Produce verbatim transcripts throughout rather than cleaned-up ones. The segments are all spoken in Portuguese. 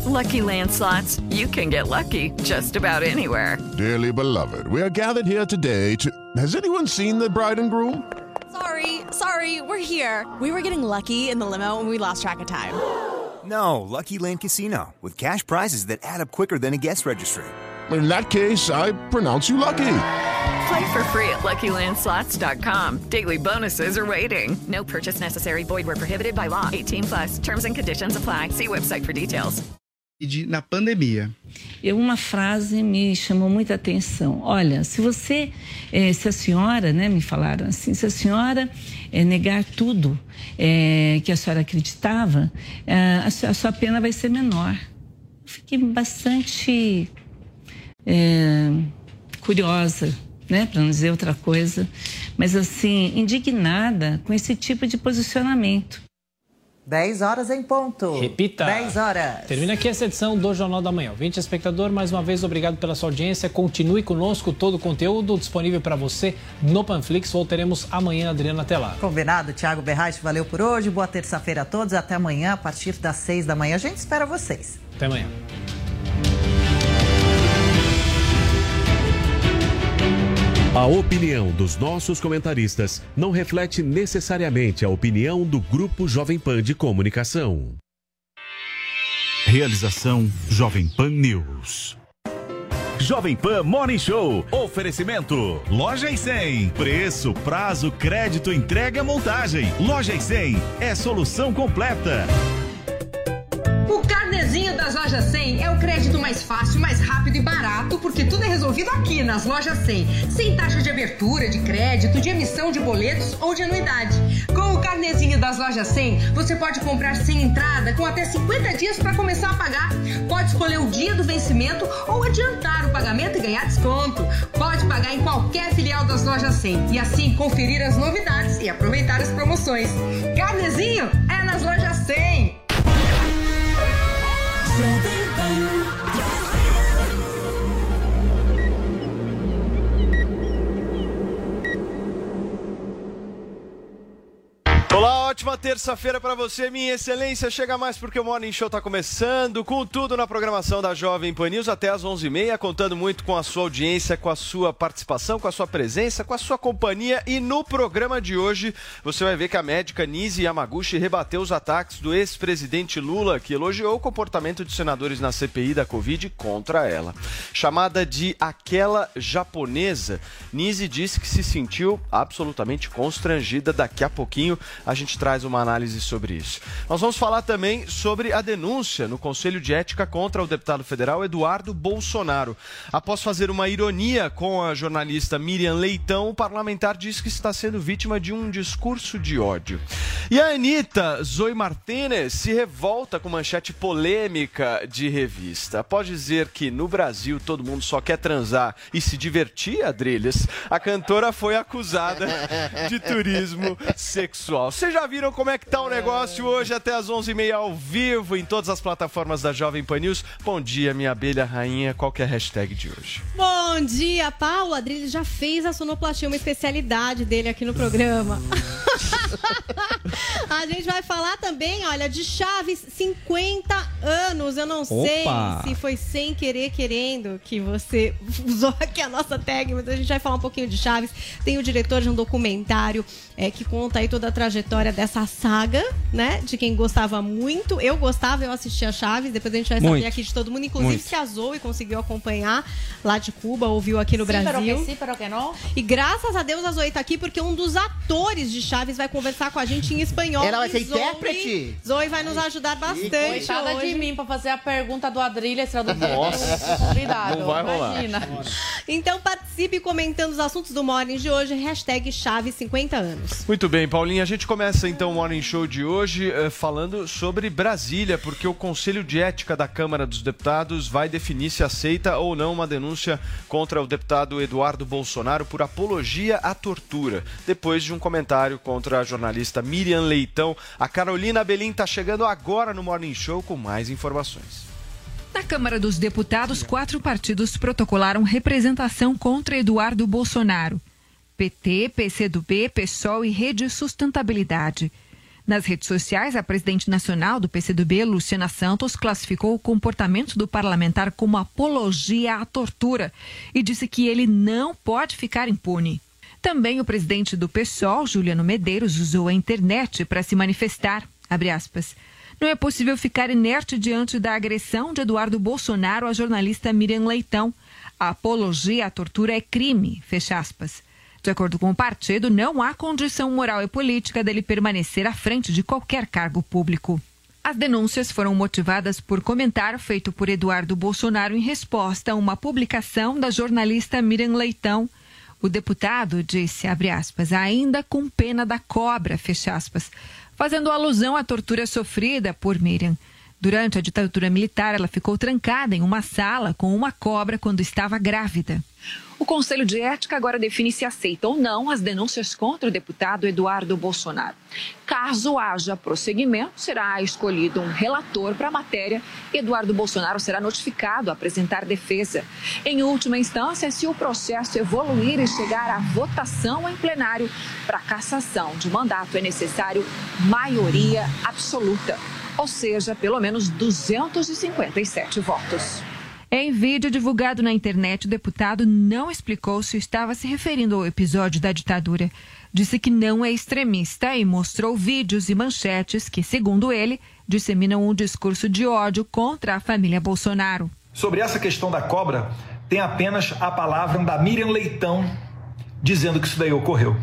Lucky Land Slots, you can get lucky just about anywhere. Dearly beloved, we are gathered here today to... Has anyone seen the bride and groom? Sorry, sorry, we're here. We were getting lucky in the limo and we lost track of time. No, Lucky Land Casino, with cash prizes that add up quicker than a guest registry. In that case, I pronounce you lucky. Play for free at Lucky Land Slots dot com. Daily bonuses are waiting. No purchase necessary. Void where prohibited by law. eighteen plus. Terms and conditions apply. See website for details. Na pandemia. Eu, uma frase me chamou muita atenção. Olha, se você, eh, se a senhora, né, me falaram assim, se a senhora eh, negar tudo eh, que a senhora acreditava, eh, a, sua, a sua pena vai ser menor. Eu fiquei bastante eh, curiosa, né, para não dizer outra coisa, mas assim, indignada com esse tipo de posicionamento. dez horas em ponto. Repita. dez horas. Termina aqui essa edição do Jornal da Manhã. Vinte espectador, mais uma vez, obrigado pela sua audiência. Continue conosco, todo o conteúdo disponível para você no Panflix. Voltaremos amanhã, Adriana, até lá. Combinado, Thiago Berraich, valeu por hoje. Boa terça-feira a todos. Até amanhã, a partir das seis da manhã. A gente espera vocês. Até amanhã. A opinião dos nossos comentaristas não reflete necessariamente a opinião do Grupo Jovem Pan de Comunicação. Realização Jovem Pan News. Jovem Pan Morning Show. Oferecimento. Loja e cem. Preço, prazo, crédito, entrega, montagem. Loja e cem é solução completa. O carnezinho das Lojas cem é o crédito mais fácil, mais rápido e barato, porque tudo é resolvido aqui nas Lojas cem. Sem taxa de abertura, de crédito, de emissão de boletos ou de anuidade. Com o carnezinho das Lojas cem, você pode comprar sem entrada com até cinquenta dias para começar a pagar. Pode escolher o dia do vencimento ou adiantar o pagamento e ganhar desconto. Pode pagar em qualquer filial das Lojas cem e assim conferir as novidades e aproveitar as promoções. Carnezinho é nas Lojas cem. Olá, ótima terça-feira para você, minha excelência. Chega mais porque o Morning Show tá começando com tudo na programação da Jovem Pan News até às onze e meia, contando muito com a sua audiência, com a sua participação, com a sua presença, com a sua companhia. E no programa de hoje você vai ver que a médica Nise Yamaguchi rebateu os ataques do ex-presidente Lula, que elogiou o comportamento de senadores na C P I da Covid contra ela. Chamada de aquela japonesa, Nise disse que se sentiu absolutamente constrangida. Daqui a pouquinho a gente traz uma análise sobre isso. Nós vamos falar também sobre a denúncia no Conselho de Ética contra o deputado federal Eduardo Bolsonaro. Após fazer uma ironia com a jornalista Miriam Leitão, o parlamentar diz que está sendo vítima de um discurso de ódio. E a Anitta Zoe Martínez se revolta com manchete polêmica de revista. Pode dizer que no Brasil todo mundo só quer transar e se divertir, Adrilhas? A cantora foi acusada de turismo sexual. Vocês já viram como é que tá o negócio hoje até às onze e meia ao vivo em todas as plataformas da Jovem Pan News. Bom dia, minha abelha rainha. Qual que é a hashtag de hoje? Bom dia, Paulo. Adrilho já fez a sonoplastia, uma especialidade dele aqui no programa. A gente vai falar também, olha, de Chaves, cinquenta anos. Eu não sei Opa. se foi sem querer, querendo que você usou aqui a nossa tag, mas a gente vai falar um pouquinho de Chaves. Tem o diretor de um documentário é, que conta aí toda a trajetória dessa saga, né? De quem gostava muito. Eu gostava, eu assistia Chaves, depois a gente vai saber muito. aqui de todo mundo, inclusive Muito. se casou e conseguiu acompanhar lá de Cuba, ouviu aqui no Sim, Brasil. pero que sim, pero que não. E graças a Deus a Zoe tá aqui, porque um dos atores de Chaves vai conversar com a gente em espanhol. Ela vai ser E Zoe- intérprete. Zoe vai nos ajudar bastante Coitada hoje. de mim pra fazer a pergunta do Adrilha, traduzir Nossa. o convidado. Não vai rolar. Imagina. Então participe comentando os assuntos do Morning de hoje, hashtag Chaves cinquenta anos. Muito bem, Paulinha. A gente começa então o Morning Show de hoje eh, falando sobre Brasília, porque o Conselho de Ética da Câmara dos Deputados vai definir se aceita ou não uma denúncia contra o deputado Eduardo Bolsonaro por apologia à tortura, depois de um comentário contra a jornalista Miriam Leitão. A Carolina Belim está chegando agora no Morning Show com mais informações. Na Câmara dos Deputados, quatro partidos protocolaram representação contra Eduardo Bolsonaro. P T, P C do B, PSOL e Rede Sustentabilidade. Nas redes sociais, a presidente nacional do P C do B, Luciana Santos, classificou o comportamento do parlamentar como apologia à tortura e disse que ele não pode ficar impune. Também o presidente do PSOL, Juliano Medeiros, usou a internet para se manifestar. Abre aspas. Não é possível ficar inerte diante da agressão de Eduardo Bolsonaro à jornalista Miriam Leitão. A apologia à tortura é crime, fecha aspas. De acordo com o partido, não há condição moral e política dele permanecer à frente de qualquer cargo público. As denúncias foram motivadas por comentário feito por Eduardo Bolsonaro em resposta a uma publicação da jornalista Miriam Leitão. O deputado disse, abre aspas, ainda com pena da cobra, fecha aspas, fazendo alusão à tortura sofrida por Miriam. Durante a ditadura militar, ela ficou trancada em uma sala com uma cobra quando estava grávida. O Conselho de Ética agora define se aceita ou não as denúncias contra o deputado Eduardo Bolsonaro. Caso haja prosseguimento, será escolhido um relator para a matéria e Eduardo Bolsonaro será notificado a apresentar defesa. Em última instância, se o processo evoluir e chegar à votação em plenário, para cassação de mandato é necessário maioria absoluta, ou seja, pelo menos duzentos e cinquenta e sete votos. Em vídeo divulgado na internet, o deputado não explicou se estava se referindo ao episódio da ditadura. Disse que não é extremista e mostrou vídeos e manchetes que, segundo ele, disseminam um discurso de ódio contra a família Bolsonaro. Sobre essa questão da cobra, tem apenas a palavra da Miriam Leitão dizendo que isso daí ocorreu.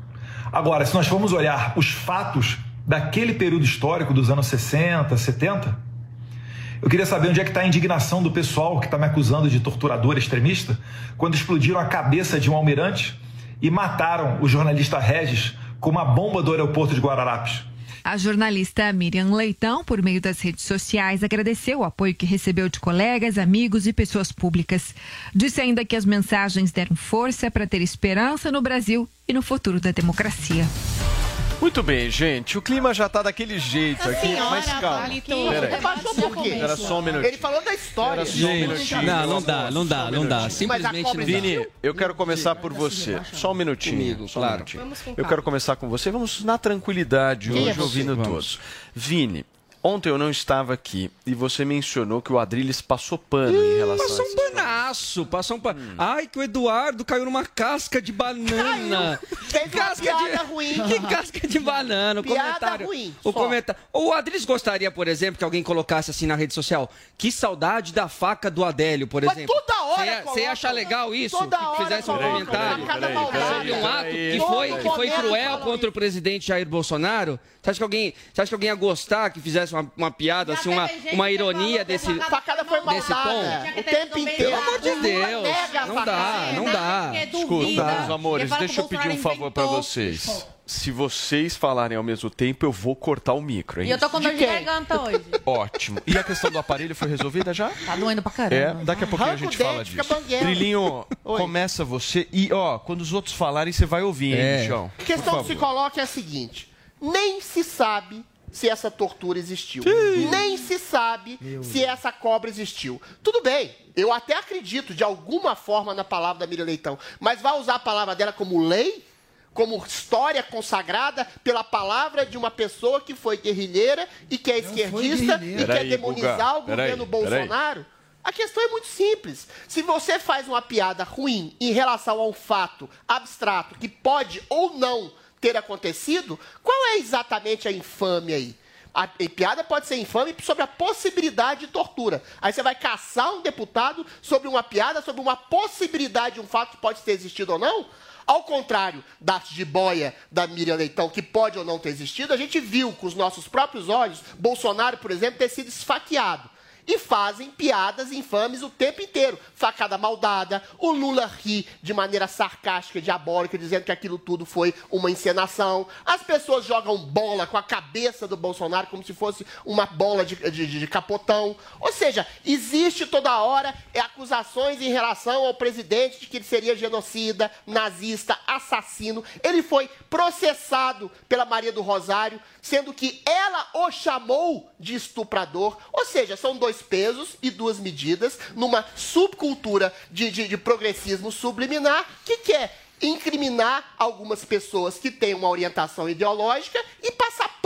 Agora, se nós formos olhar os fatos daquele período histórico dos anos sessenta, setenta, eu queria saber onde é que está a indignação do pessoal que está me acusando de torturador extremista quando explodiram a cabeça de um almirante e mataram o jornalista Regis com uma bomba do aeroporto de Guararapes. A jornalista Miriam Leitão, por meio das redes sociais, agradeceu o apoio que recebeu de colegas, amigos e pessoas públicas. Disse ainda que as mensagens deram força para ter esperança no Brasil e no futuro da democracia. Muito bem, gente. O clima já tá daquele jeito aqui, Senhora, mas calma. Peraí. Baixou por quê? Era só um minutinho. Ele falou da história. Era só um minutinho. Não, não dá, não dá, não dá. Simplesmente não dá. Vini, eu quero começar por você. Só um minutinho. Comigo, só um claro. minutinho. Vamos com Eu calma. quero começar com você. Vamos na tranquilidade Quem é hoje, você? ouvindo Vamos. todos. Vini, ontem eu não estava aqui e você mencionou que o Adrilles passou pano em relação Passou a um panaço, passou um pano. Ai, que o Eduardo caiu numa casca de banana. Fez uma casca piada de... ruim. Que casca de banana. O Piada comentário. ruim, O só. comentário. O Adrilles gostaria, por exemplo, que alguém colocasse assim na rede social. Que saudade da faca do Adélio, por Mas exemplo. toda hora Você ia, você ia coloca- achar legal isso? toda que hora fizesse um coloca comentário facada maldada. sobre um ato Peraí. que foi, Todo que foi momento cruel fala contra o presidente Jair Bolsonaro? Você acha que alguém, você acha que alguém ia gostar que fizesse uma, uma piada, assim, uma, uma ironia desse, A facada foi desse maldada. tom? O tempo inteiro. Pelo amor de O Lula Deus, nega a não facada. dá, não dá. Escuta, meus amores, deixa eu pedir um favor pra vocês. Se vocês falarem ao mesmo tempo, eu vou cortar o micro, hein? E eu tô com dor de garganta hoje. Ótimo. E a questão do aparelho foi resolvida já? Tá doendo pra caramba. É, daqui a pouquinho a Arranca gente o fala dente, disso. fica banguela. Trilinho, Oi. começa você e, ó, quando os outros falarem, você vai ouvir, hein, É. bichão? A questão Por que se favor. coloca é a seguinte: nem se sabe se essa tortura existiu. Sim. Nem se sabe se essa cobra existiu. Tudo bem, eu até acredito de alguma forma na palavra da Miriam Leitão, mas vai usar a palavra dela como lei? Como história consagrada pela palavra de uma pessoa que foi guerrilheira e que é esquerdista e quer Peraí, demonizar Guga, o peraí, governo peraí. Bolsonaro? A questão é muito simples. Se você faz uma piada ruim em relação a um fato abstrato que pode ou não ter acontecido, qual é exatamente a infâmia aí? A piada pode ser infame sobre a possibilidade de tortura. Aí você vai caçar um deputado sobre uma piada, sobre uma possibilidade de um fato que pode ter existido ou não? Ao contrário da jiboia da Miriam Leitão, que pode ou não ter existido, a gente viu com os nossos próprios olhos Bolsonaro, por exemplo, ter sido esfaqueado. E fazem piadas infames o tempo inteiro. Facada maldada, o Lula ri de maneira sarcástica, diabólica, dizendo que aquilo tudo foi uma encenação. As pessoas jogam bola com a cabeça do Bolsonaro como se fosse uma bola de, de, de capotão. Ou seja, existe toda hora acusações em relação ao presidente de que ele seria genocida, nazista, assassino. Ele foi processado pela Maria do Rosário, sendo que ela o chamou de estuprador. Ou seja, são dois pesos e duas medidas numa subcultura de, de, de progressismo subliminar que quer incriminar algumas pessoas que têm uma orientação ideológica e passar pano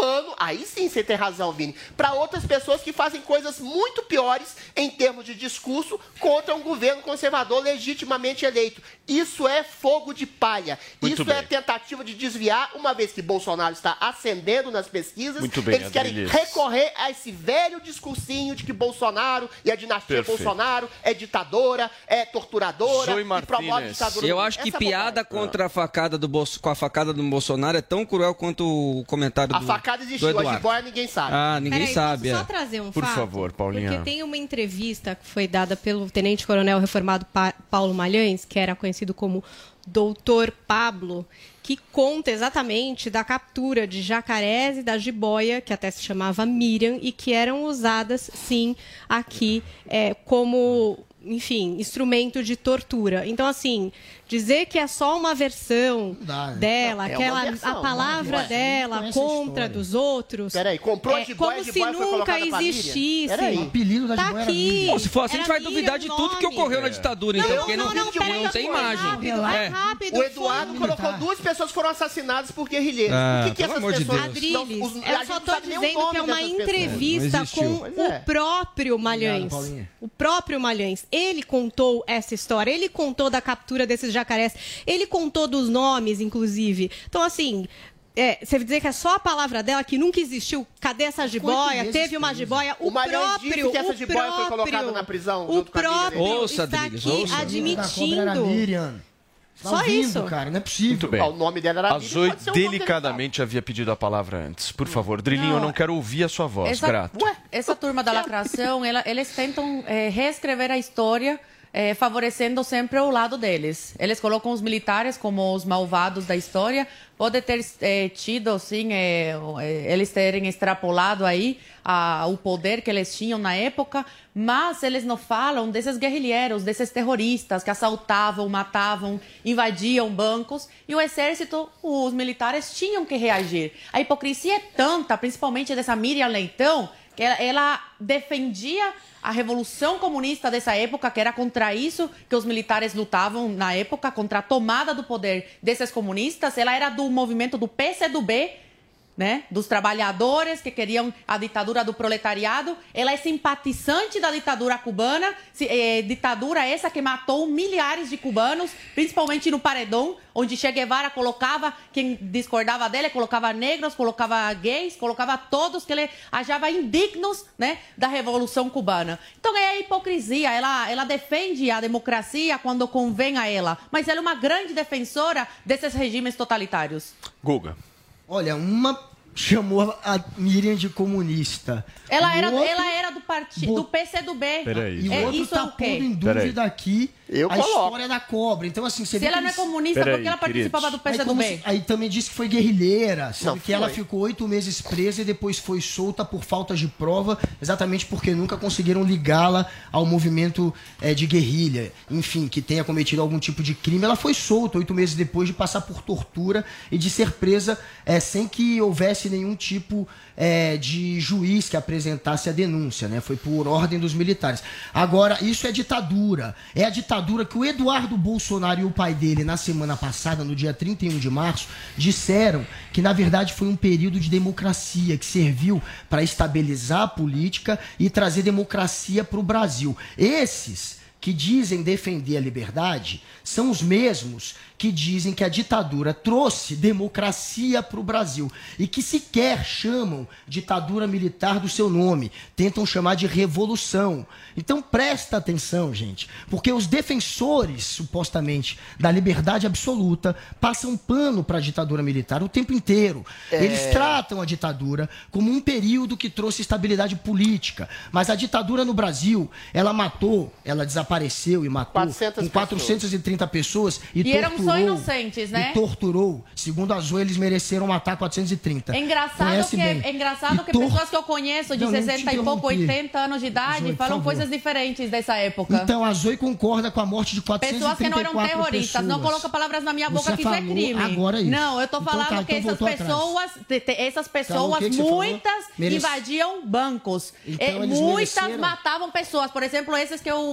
pano, aí sim você tem razão, Vini, para outras pessoas que fazem coisas muito piores em termos de discurso contra um governo conservador legitimamente eleito. Isso é fogo de palha. Muito Isso bem. é tentativa de desviar, uma vez que Bolsonaro está ascendendo nas pesquisas, Muito bem, eles querem Adriles. recorrer a esse velho discursinho de que Bolsonaro e a dinastia Perfeito. Bolsonaro é ditadora, é torturadora Zoe e promove Martínez. ditadura. Eu acho que Essa é piada bobagem. contra a facada do Bolso, com a facada do Bolsonaro é tão cruel quanto o comentário A do facada do existiu, a Eduardo. jiboia ninguém sabe. Ah, ninguém Peraí, sabe. posso é. só trazer um Por fato? favor, Paulinha. Porque tem uma entrevista que foi dada pelo tenente-coronel reformado Pa- Paulo Malhães, que era conhecido como Doutor Pablo, que conta exatamente da captura de jacarés e da jiboia, que até se chamava Miriam, e que eram usadas, sim, aqui é, como, enfim, instrumento de tortura. Então, assim, dizer que é só uma versão dá, né? dela, É uma aquela, versão, a palavra uma- dela conhece a contra história. dos outros, Peraí, comprou a é jiboia, como a se jiboia foi nunca colocada pra Miriam? existisse. Peraí. O apelido da tá jiboia era aqui. Miriam. Bom, se for assim, a gente vai Era duvidar de Miriam tudo que nome. ocorreu na ditadura, então, Não, porque não, não, não, não, peraí, tem foi imagem. rápido, É. é rápido. O Eduardo foi- colocou duas pessoas que foram assassinadas por guerrilheiros. Ah, o que, que pelo essas amor de pessoas... Deus. Adriles, Não, os- a eu gente só não tô sabe nem o dizendo nome que é uma dessas pessoas. entrevista Não existiu. com Pois é. o próprio Malhães. Obrigado, Paulinha. O próprio Malhães. Ele contou essa história, ele contou da captura desses jacarés, ele contou dos nomes, inclusive. Então, assim... É, você dizer que é só a palavra dela, que nunca existiu. Cadê essa jiboia? meses Teve uma presa. jiboia. O, O Malhães disse próprio, que essa o jiboia foi colocada próprio- na prisão O junto com a Miriam. próprio Ouça, está Adriles, aqui ouça. A cobra era admitindo. Miriam. Tá Só ouvindo, isso. cara, não é possível. Muito bem. Ah, o nome dela era A Miriam, Zoe pode ser o nome delicadamente havia pedido a palavra antes. Por favor, Drilinho, Não, eu não quero ouvir a sua voz. Essa, Grato. Ué, essa turma da lacração, ela, eles tentam é, reescrever a história, é, favorecendo sempre o lado deles. Eles colocam os militares como os malvados da história. Pode ter é, tido, sim, é, é, eles terem extrapolado aí a, o poder que eles tinham na época, mas eles não falam desses guerrilheiros, desses terroristas que assaltavam, matavam, invadiam bancos, e o exército, os militares tinham que reagir. A hipocrisia é tanta, principalmente dessa Miriam Leitão, que ela, ela defendia a revolução comunista dessa época, que era contra isso que os militares lutavam na época, contra a tomada do poder desses comunistas. Ela era do movimento do P C do B, né, dos trabalhadores que queriam a ditadura do proletariado. Ela é simpatizante da ditadura cubana, se, é, ditadura essa que matou milhares de cubanos, principalmente no Paredão, onde Che Guevara colocava quem discordava dele, colocava negros, colocava gays, colocava todos que ele achava indignos, né, da Revolução Cubana. Então é a hipocrisia, ela, ela defende a democracia quando convém a ela, mas ela é uma grande defensora desses regimes totalitários. Guga. Olha, uma chamou a Miriam de comunista. Ela O era, outro ela era do partido do P C do B. Peraí. E o É, outro isso tá é o quê? pondo em dúvida aqui Eu a coloco. história da cobra. Então, assim, você Se vê ela que não é eles- comunista, Peraí, por que ela participava do P C Aí, do como B? se- aí também disse que foi guerrilheira, sendo Não, que ela foi. ficou oito meses presa e depois foi solta por falta de prova, exatamente porque nunca conseguiram ligá-la ao movimento eh, de guerrilha, enfim, que tenha cometido algum tipo de crime. Ela foi solta oito meses depois de passar por tortura e de ser presa eh, sem que houvesse nenhum tipo eh, de juiz que apresentasse a denúncia, né? Foi por ordem dos militares. Agora, isso é ditadura. É a ditadura que o Eduardo Bolsonaro e o pai dele, na semana passada, no dia trinta e um de março, disseram que, na verdade, foi um período de democracia que serviu para estabilizar a política e trazer democracia para o Brasil. Esses que dizem defender a liberdade são os mesmos que dizem que a ditadura trouxe democracia para o Brasil e que sequer chamam ditadura militar do seu nome, tentam chamar de revolução. Então presta atenção, gente, porque os defensores, supostamente, da liberdade absoluta passam pano para a ditadura militar o tempo inteiro. É... Eles tratam a ditadura como um período que trouxe estabilidade política, mas a ditadura no Brasil, ela matou, ela desapareceu e matou quatrocentas com quatrocentas e trinta pessoas e, E eram torturou, só inocentes, né? E torturou. Segundo a Zoe, eles mereceram matar quatrocentos e trinta. É engraçado Conhece que, bem. é engraçado E que tor- pessoas que eu conheço de Não, não te sessenta e pouco, interrompi. oitenta anos de idade, Zoe, por falam favor. coisas diferentes dessa época. Então a Zoe concorda com a morte de quatrocentas e Pessoas que trinta não e eram quatro terroristas. Não pessoas. coloca palavras na minha boca Você que isso é falou crime. agora isso. Não, eu tô Então falando tá, que então essas voltou atrás. pessoas, te- te- essas Então, o pessoas, que que você falou? muitas Merece- invadiam bancos. Então, É, eles muitas mereceram? matavam pessoas. Por exemplo, esses que o, que o Bolsonaro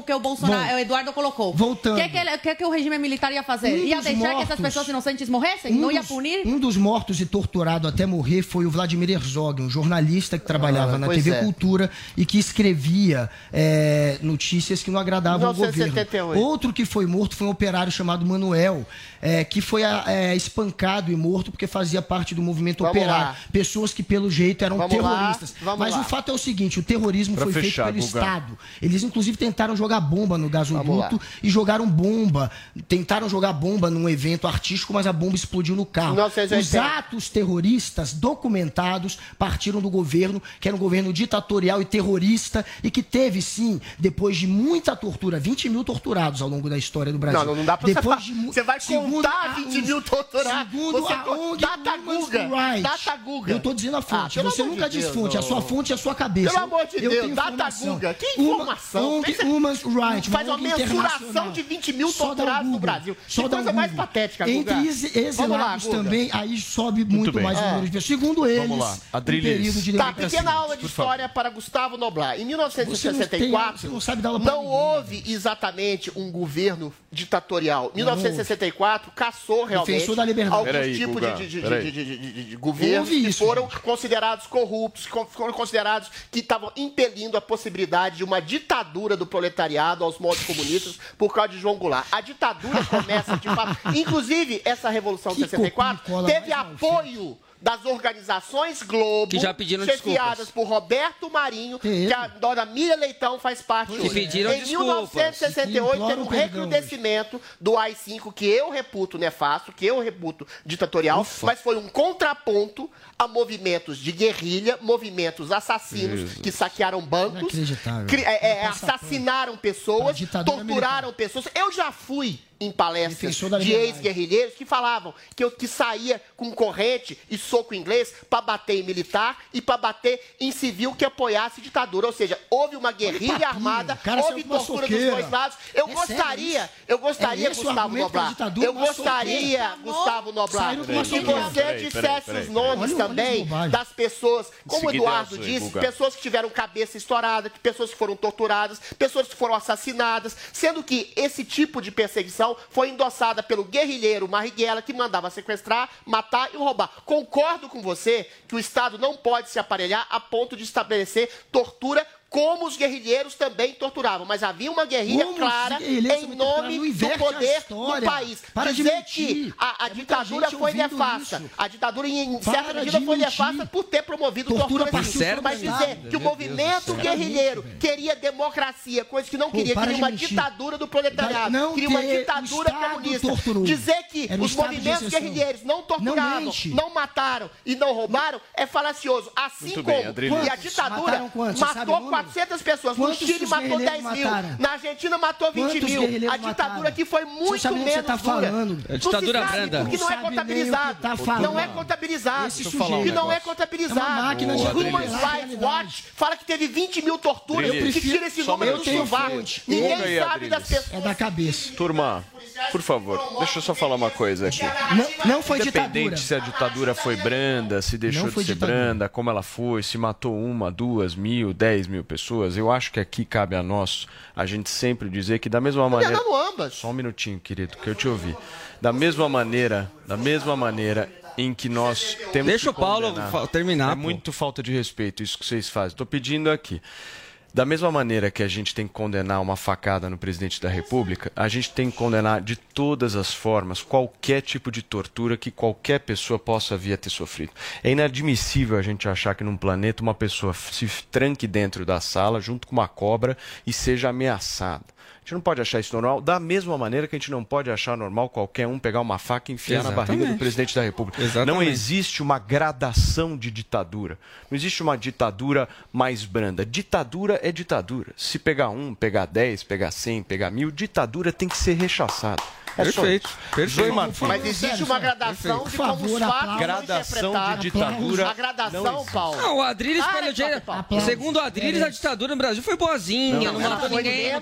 Bolsonaro, o Eduardo colocou. Voltando. O que, que, ele- que, que o regime militar ia fazer? Um ia dos deixar que mortos- essas pessoas inocentes morressem? Um Não ia dos- punir? Um dos mortos e torturado até morrer foi o Vladimir Herzog, um jornalista que trabalhava Ah, na pois T V é. Cultura e que escrevia é, notícias que não agradavam ao mil novecentos e governo. setenta e oito. Outro que foi morto foi um operário chamado Manuel, é, que foi é, espancado e morto porque fazia parte do movimento Vamos operário. lá. Pessoas que, pelo jeito, eram Vamos lá, terroristas. vamos Mas lá. o fato é o seguinte, o terrorismo Pra foi fechar, feito pelo Guga. Estado. Eles, inclusive, tentaram jogar bomba no Vamos gasoduto lá. e jogaram bomba. Tentaram jogar bomba num evento artístico, mas a bomba explodiu no carro. mil novecentos e Os oitenta. atos terroristas documentados partiram do governo, que era um governo ditatorial e terrorista, e que teve, sim, depois de muita tortura, vinte mil torturados ao longo da história do Brasil. Não, não, não dá pra depois você de falar. mu- Você vai segundo contar a- vinte os- mil torturados. Segundo Você a co- ONG Data Human Guga. Rights. Data Guga. Eu tô dizendo a fonte. Ah, pelo Você amor nunca de diz Deus, fonte. A ô. sua fonte é a sua cabeça. Pelo amor de Eu Deus, tenho Data informação. Guga. Que Uma- informação? ONG Pensa- Human Rights. Faz uma ONG mensuração internacional. de vinte mil Só dá o torturados no Google. Brasil. Só Que dá o coisa mais Google. patética, Guga. Entre exi- Vamos lá, exilados Guga. também, aí sobe muito, bem. mais o É. número de pessoas. Segundo eles, Vamos lá. um Adriles. período de Tá, democracia. pequena aula de por favor. história para Gustavo Noblar. Em mil novecentos e Você não sessenta e tem- quatro, você não sabe dar aula pra não ninguém. houve exatamente um governo ditatorial. Em mil novecentos e sessenta e quatro, caçou realmente Defensor da liberdade. alguns Peraí, tipos Guga, de, de, peraí. de, de, de, de, de governos Houve que isso, foram considerados corruptos, que foram considerados que estavam impelindo a possibilidade de uma ditadura do proletariado aos modos comunistas por causa de João Goulart. A ditadura começa, de fato. Inclusive, essa Revolução de Que sessenta e quatro copia e cola teve mais mal apoio das organizações Globo, Que já pediram chefiadas desculpas. por Roberto Marinho, Teve. que a dona Miriam Leitão faz parte Que hoje. pediram Em mil novecentos e sessenta e oito desculpas. teve um Que imploram recrudescimento do A I cinco, que eu reputo nefasto, que eu reputo ditatorial, mas foi um contraponto a movimentos de guerrilha, movimentos assassinos Jesus. que saquearam bancos, Inacreditável. cri- é, é, Passa assassinaram A pessoas, ditadura torturaram pessoas. Eu já fui em palestras Defensor da de liberdade. ex-guerrilheiros que falavam que eu que saía com corrente e soco inglês para bater em militar e para bater em civil que apoiasse ditadura. Ou seja, houve uma guerrilha papinho, armada, o cara houve saiu com uma tortura dos soqueira. dois lados. Eu É gostaria, sério eu gostaria, É esse o Gustavo argumento da Noblar, ditadura, eu uma gostaria, soqueira. Gustavo Noblar, Saíram com uma que soqueira. você Peraí, dissesse peraí, peraí, os peraí. nomes Olha o- olha as também bobagens. das pessoas, como o seguida Eduardo é a sua, disse, Guga. pessoas que tiveram cabeça estourada, que pessoas que foram torturadas, pessoas que foram assassinadas, sendo que esse tipo de perseguição foi endossada pelo guerrilheiro Marighella, que mandava sequestrar, matar e roubar. Concordo com você que o Estado não pode se aparelhar a ponto de estabelecer tortura como os guerrilheiros também torturavam, mas havia uma guerrilha Como os clara guerrilheiros em também nome torturavam? Não do inverte a poder história. do país. Para de Dizer mentir. que a, a É muita ditadura gente foi ouvindo nefasta, isso. a ditadura em Para certa medida de foi mentir. nefasta por ter promovido Tortura tortura para civil, certo, mas verdade. dizer que o Meu Deus movimento do céu. guerrilheiro queria democracia, coisa que não Pô, queria, para queria de uma mentir. ditadura do proletariado, Não queria uma ter- ditadura o Estado comunista. torturou. Dizer que Era o os estado de movimentos exceção. guerrilheiros não torturavam, mente. não mataram e não roubaram é falacioso. Assim Muito como bem, Adriano. e a Quantos? ditadura Mataram quantos? Você sabe o matou número? quatrocentas pessoas, no Quantos Chile os matou guerrilheiros dez mil, mataram? na Argentina matou vinte Quantos mil. guerrilheiros A ditadura mataram? aqui foi Você muito sabe nem o que menos você tá dura. falando. Não É ditadura se sabe, branda. porque não é Não sabe nem o que contabilizado. tá falando. Não é contabilizado. Esse Deixa eu falar um Que não é negócio. contabilizado. É uma máquina de O Human revelar a Rights realidade. Watch fala que teve vinte mil torturas. Eu Que prefiro- tira esse só um número do minutinho. sovaco. fonte. Ninguém Ouve aí, sabe das Adriles. pessoas. É da cabeça. Turma, por favor, deixa eu só falar uma coisa aqui. Não, não foi ditadura. Independente se a ditadura foi branda, se deixou Não de foi ser ditadura. branda, como ela foi, se matou uma, duas mil, dez mil pessoas, eu acho que aqui cabe a nós a gente sempre dizer que da mesma maneira... Não, ambas. Só um minutinho, querido, que eu te ouvi. Da mesma maneira, da mesma maneira em que nós temos Deixa que o Paulo condenar- fa- terminar, É pô. muito falta de respeito isso que vocês fazem. Estou pedindo aqui. Da mesma maneira que a gente tem que condenar uma facada no presidente da República, a gente tem que condenar de todas as formas qualquer tipo de tortura que qualquer pessoa possa vir a ter sofrido. É inadmissível a gente achar que num planeta uma pessoa se tranque dentro da sala junto com uma cobra e seja ameaçada. A gente não pode achar isso normal, da mesma maneira que a gente não pode achar normal qualquer um pegar uma faca e enfiar na barriga do presidente da República. Exatamente. Não existe uma gradação de ditadura. Não existe uma ditadura mais branda. Ditadura é ditadura. Se pegar um, pegar dez, pegar cem, pegar mil, ditadura tem que ser rechaçada. É só Perfeito, isso. perfeito. Zoe Martins. Mas existe uma gradação de como os fatos Gradação são de interpretados. ditadura A gradação, não existe. Paulo. Não, o Adriles, Para pelo de jeito. bater palma. Segundo o Adriles, a ditadura no Brasil foi boazinha, não, Não, matou ela foi ninguém, não menos teve terrível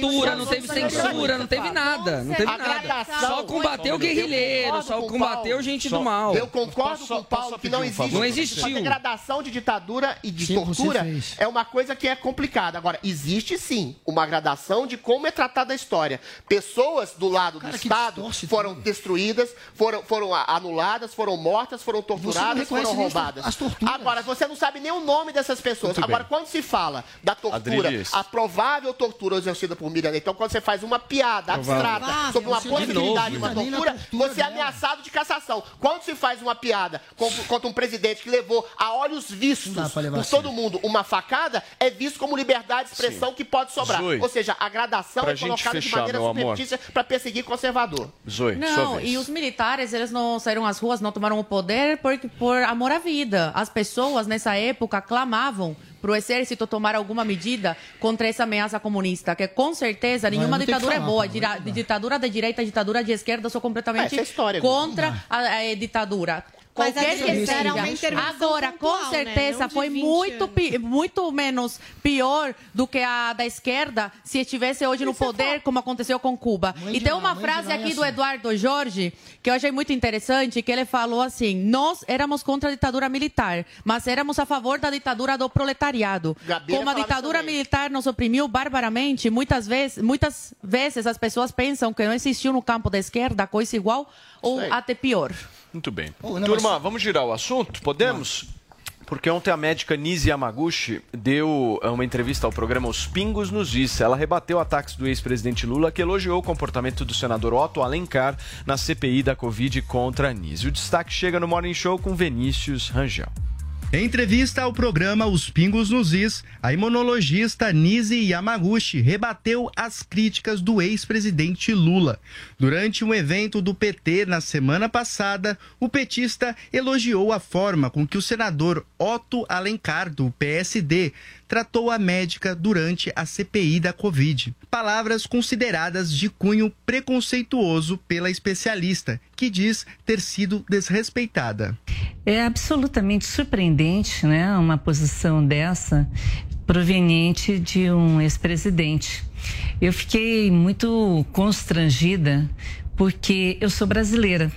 tortura, não teve censura, não teve nada. Não teve nada. Só combateu guerrilheiro, só combateu gente do mal. Eu concordo com o Paulo que não existe. Não existiu. Fazer gradação de ditadura e de tortura é uma coisa que é complicada. Agora, existe sim uma gradação de como é tratada a história. Pessoas do lado do Estado foram destruídas, foram, foram anuladas, foram mortas, foram torturadas, foram roubadas. Agora, você não sabe nem o nome dessas pessoas. Agora, quando se fala da tortura, a provável tortura exercida por Miriam Leitão, quando você faz uma piada abstrata sobre uma possibilidade de uma tortura, você é ameaçado de cassação. Quando se faz uma piada contra um presidente que levou a olhos vistos por todo mundo uma facada, é visto como liberdade de expressão Sim. que pode sobrar. Zoe, Ou seja, a gradação é colocada fechar, de maneira superstícia para perseguir conservador. Zoe, não, e os militares, eles não saíram às ruas, não tomaram o poder por, por amor à vida. As pessoas, nessa época, clamavam para o exército tomar alguma medida contra essa ameaça comunista, que com certeza nenhuma ditadura falar, é boa. Dira, ditadura de direita, ditadura de esquerda, eu sou completamente é contra a, a ditadura. Mas Qualquer que seja. Agora, pontual, com certeza, né? foi muito, muito menos pior do que a da esquerda se estivesse hoje no poder, como aconteceu com Cuba. Mãe e tem uma frase aqui do Eduardo Jorge, que eu achei muito interessante, que ele falou assim: nós éramos contra a ditadura militar, mas éramos a favor da ditadura do proletariado. Gabeira como a ditadura militar nos oprimiu barbaramente, muitas vezes, muitas vezes as pessoas pensam que não existiu no campo da esquerda coisa igual ou Sei. até pior. Muito bem. Oh, Turma, mas... vamos girar o assunto? Podemos? Não. Porque ontem a médica Nise Yamaguchi deu uma entrevista ao programa Os Pingos nos Is. Ela rebateu ataques do ex-presidente Lula, que elogiou o comportamento do senador Otto Alencar na C P I da Covid contra a Nise. O destaque chega no Morning Show com Vinícius Rangel. Em entrevista ao programa Os Pingos nos Is, a imunologista Nise Yamaguchi rebateu as críticas do ex-presidente Lula. Durante um evento do P T na semana passada, o petista elogiou a forma com que o senador Otto Alencar, do P S D, tratou a médica durante a C P I da Covid. Palavras consideradas de cunho preconceituoso pela especialista, que diz ter sido desrespeitada. É absolutamente surpreendente, né, uma posição dessa proveniente de um ex-presidente. Eu fiquei muito constrangida porque eu sou brasileira.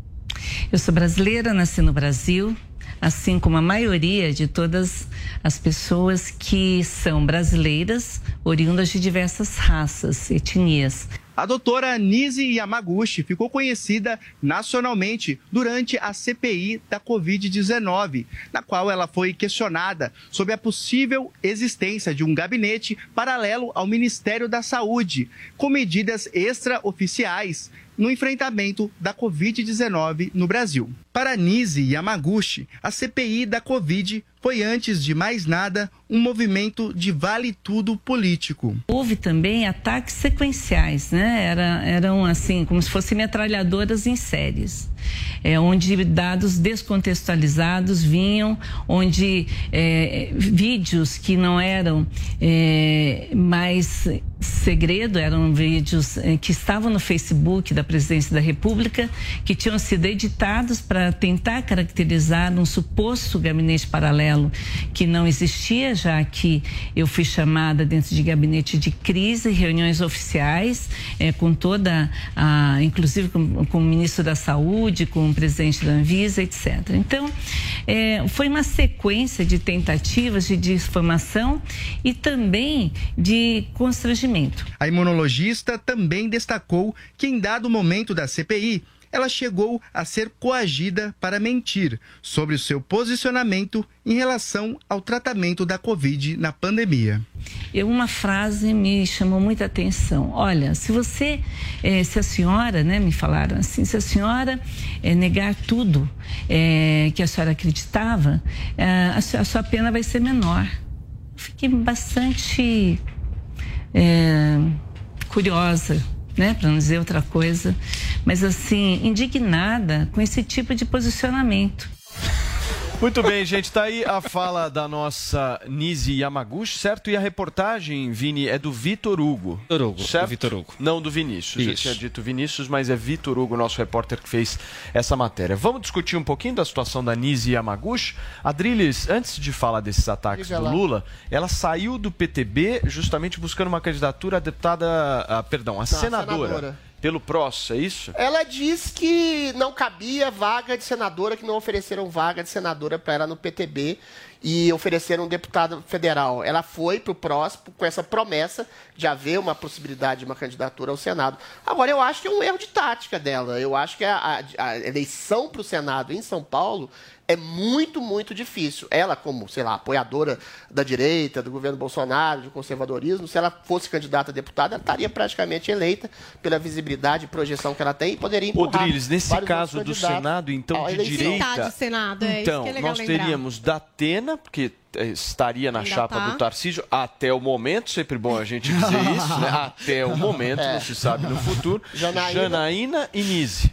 Eu sou brasileira, nasci no Brasil, assim como a maioria de todas as pessoas que são brasileiras, oriundas de diversas raças, etnias. A doutora Nise Yamaguchi ficou conhecida nacionalmente durante a C P I da Covid dezenove, na qual ela foi questionada sobre a possível existência de um gabinete paralelo ao Ministério da Saúde, com medidas extraoficiais no enfrentamento da Covid dezenove no Brasil. Para Nise Yamaguchi, a C P I da Covid foi, antes de mais nada, um movimento de vale-tudo político. Houve também ataques sequenciais, né? Era, eram assim, como se fossem metralhadoras em séries, é, onde dados descontextualizados vinham, onde é, vídeos que não eram é, mais segredo, eram vídeos é, que estavam no Facebook da Presidência da República, que tinham sido editados para tentar caracterizar um suposto gabinete paralelo que não existia, já que eu fui chamada dentro de gabinete de crise, reuniões oficiais, é, com toda a, inclusive com, com o ministro da Saúde, com o presidente da Anvisa, etcétera. Então, é, foi uma sequência de tentativas de difamação e também de constrangimento. A imunologista também destacou que, em dado momento da C P I, ela chegou a ser coagida para mentir sobre o seu posicionamento em relação ao tratamento da Covid na pandemia. Uma frase me chamou muita atenção. Olha, se você, eh, se a senhora, né, me falaram assim, se a senhora eh, negar tudo eh, que a senhora acreditava, eh, a, sua, a sua pena vai ser menor. Fiquei bastante eh, curiosa, né, para não dizer outra coisa, mas assim, indignada com esse tipo de posicionamento. Muito bem, gente, tá aí a fala da nossa Nise Yamaguchi, certo? E a reportagem, Vini, é do Vitor Hugo. Vitor Hugo, certo? do Vitor Hugo. Não do Vinícius. Isso. Eu tinha dito Vinícius, mas é Vitor Hugo, nosso repórter, que fez essa matéria. Vamos discutir um pouquinho da situação da Nise Yamaguchi. Adriles, antes de falar desses ataques Diga do lá. Lula, ela saiu do P T B justamente buscando uma candidatura a deputada, a, perdão, a senadora. senadora. Pelo P R O S, é isso? Ela diz que não cabia vaga de senadora, que não ofereceram vaga de senadora para ela no P T B e ofereceram um deputado federal. Ela foi para o P R O S com essa promessa de haver uma possibilidade de uma candidatura ao Senado. Agora, eu acho que é um erro de tática dela. Eu acho que a, a, a eleição para o Senado em São Paulo é muito, muito difícil. Ela, como, sei lá, apoiadora da direita, do governo Bolsonaro, do conservadorismo, se ela fosse candidata a deputada, ela estaria praticamente eleita pela visibilidade e projeção que ela tem e poderia empurrar. Rodrigues, nesse vários caso outros do candidatos Senado, então, à de eleição. direita... Metade do Senado, é então, isso que é legal nós lembrar. teríamos Datena, porque eh, estaria na Ainda chapa tá. do Tarcísio até o momento, sempre bom a gente dizer isso, né? Até o momento, É. não se sabe no futuro. Janaína. Janaína e Nise.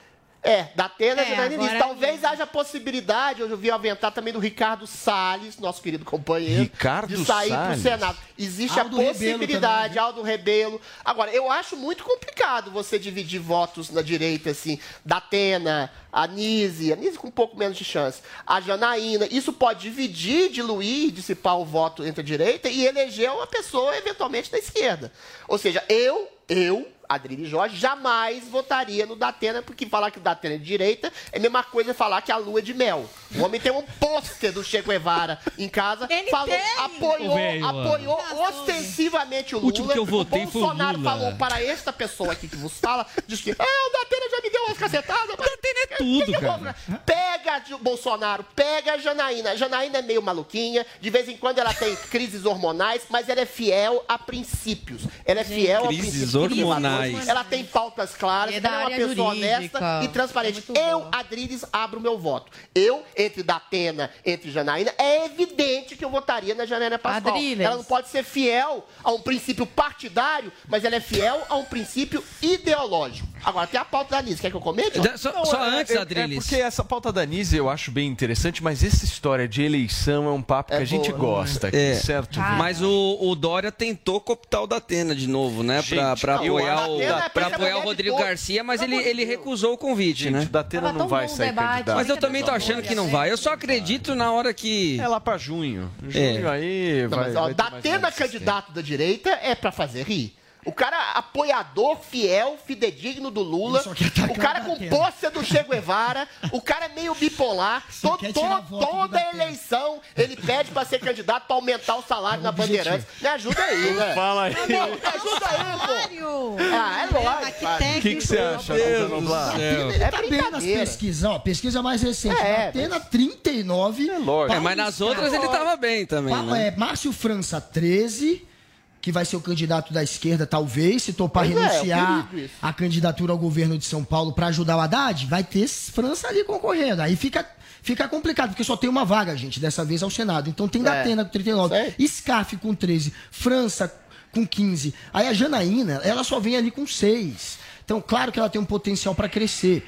É, da Atena, É, Janaína Nise. agora- Talvez haja possibilidade, hoje eu vi aventar também do Ricardo Salles, nosso querido companheiro, Ricardo de sair para o Salles. Senado. Existe Aldo a Rebelo possibilidade, também, Aldo Rebelo. Agora, eu acho muito complicado você dividir votos na direita, assim, da Atena, a Nise, a Nise com um pouco menos de chance, a Janaína. Isso pode dividir, diluir, dissipar o voto entre a direita e eleger uma pessoa, eventualmente, da esquerda. Ou seja, eu, eu... Adriles Jorge, jamais votaria no Datena, porque falar que o Datena é de direita é a mesma coisa falar que a lua é de mel. O homem tem um pôster do Che Guevara em casa, Ele falou, tem. apoiou, Ô, velho, apoiou ostensivamente o O último Lula. que eu votei o foi o Bolsonaro Lula. falou para esta pessoa aqui que vos fala, diz que, ah, o Datena já me deu umas cacetadas. O Datena é tudo, cara. Pega o Bolsonaro, pega a Janaína. A Janaína é meio maluquinha, de vez em quando ela tem crises hormonais, mas ela é fiel a princípios. Ela é fiel a Crises princípios hormonais. conservadores. Ela tem pautas claras, E é da ela é uma área pessoa jurídica. honesta e transparente. É muito eu, boa. Adriles, abro meu voto. Eu, entre Datena, entre Janaína, é evidente que eu votaria na Janaína Pascoal. Adriles. Ela não pode ser fiel a um princípio partidário, mas ela é fiel a um princípio ideológico. Agora, tem a pauta da Nise. Quer que eu comente? Da- Só, só é- antes, é, Adriles. É porque essa pauta da Nise eu acho bem interessante, mas essa história de eleição é um papo que É a gente boa, gosta aqui, É. certo? Ah. Vini? Mas o, o Dória tentou cooptar o Datena de novo, né? Pra, Gente, pra eu apoiar, acho- o, Datena é pra pra apoiar o mulher de Rodrigo todos. Garcia, mas Pelo ele, amor de ele Deus. recusou o convite, Gente, né? o Datena Tava não tão vai bom o sair debate. candidato. Mas eu também tô Pelo achando amor que de não Deus. vai. Eu só acredito na hora que... É lá pra junho. Junho É. aí Não, vai, mas, ó, vai ter mais Datena, resistência. candidato da direita, é pra fazer rir. O cara apoiador, fiel, fidedigno do Lula. Ele só quer atacar O cara o com Datena. pôster do Che Guevara. O cara é meio bipolar. Só To- quer to- tirar voto do toda Datena. eleição ele pede pra ser candidato pra aumentar o salário É o na objetivo. Bandeirantes. Me ajuda aí, né? Fala aí. Não, me ajuda aí, pô. Mário! Ah, é lógico. que cara. O que, que você acha, Bruno Blá? É Tá bem nas brincadeira. pesquisas, ó, pesquisa mais recente. É, Datena trinta e nove. É lógico. É, mas nas outras ele tava bem também, Pa- né? é, Márcio França, treze, que vai ser o candidato da esquerda, talvez, se topar Pois é, renunciar é perigo isso. à candidatura ao governo de São Paulo para ajudar o Haddad, vai ter França ali concorrendo. Aí fica, fica complicado, porque só tem uma vaga, gente, dessa vez ao Senado. Então tem Datena com trinta e nove, Sei. Scarf com treze, França com quinze. Aí a Janaína, ela só vem ali com seis. Então, claro que ela tem um potencial para crescer.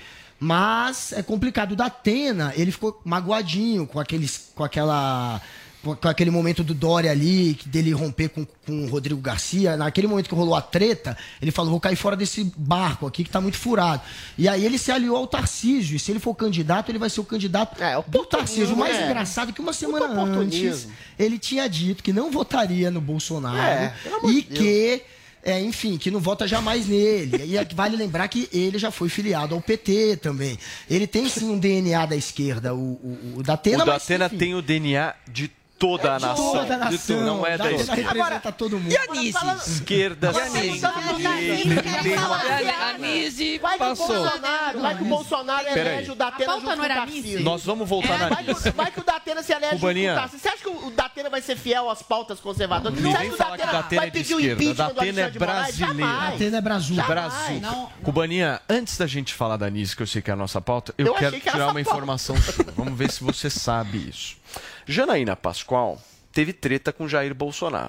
Mas é complicado. O Datena, ele ficou magoadinho com, aqueles, com aquela... com aquele momento do Dória ali, que dele romper com, com o Rodrigo Garcia. Naquele momento que rolou a treta, ele falou, vou cair fora desse barco aqui que tá muito furado. E aí ele se aliou ao Tarcísio. E se ele for candidato, ele vai ser o candidato É, do oportunismo, Tarcísio. O mais é. engraçado é que uma semana Muito antes, oportunismo. ele tinha dito que não votaria no Bolsonaro. É, pelo amor e de Deus. que... É, enfim, que não vota jamais nele. E vale lembrar que ele já foi filiado ao P T também. Ele tem sim um D N A da esquerda, o, o, o Datena. O Datena tem o D N A de toda a de nação. toda a De tudo, nação. não é da Datena esquerda. representa todo mundo. E a Nise? Esquerda, Agora, sim. falando da Nise, direita, quero tem falar. uma- A Nise Vai que o passou. Bolsonaro, vai que o Bolsonaro Peraí. elege o Datena A pauta junto não com o era Tarcísio. Nise? Nós vamos voltar na Vai que, Nise. o- vai que o Datena se elege junto com o Cubaninha. Tarcísio. Você acha que o Datena vai ser fiel às pautas conservadoras? Você Ninguém acha que o fala que Datena Datena vai é de pedir o esquerda. impeachment do Datena é Alexandre de Moraes? brasileiro. Jamais. Datena é Brasil. Brasil. Não. Cubaninha, antes da gente falar da Nise, que eu sei que é a nossa pauta, eu, Eu quero achei que era tirar essa uma pauta. informação sua. Vamos ver se você sabe isso. Janaína Pascoal teve treta com Jair Bolsonaro.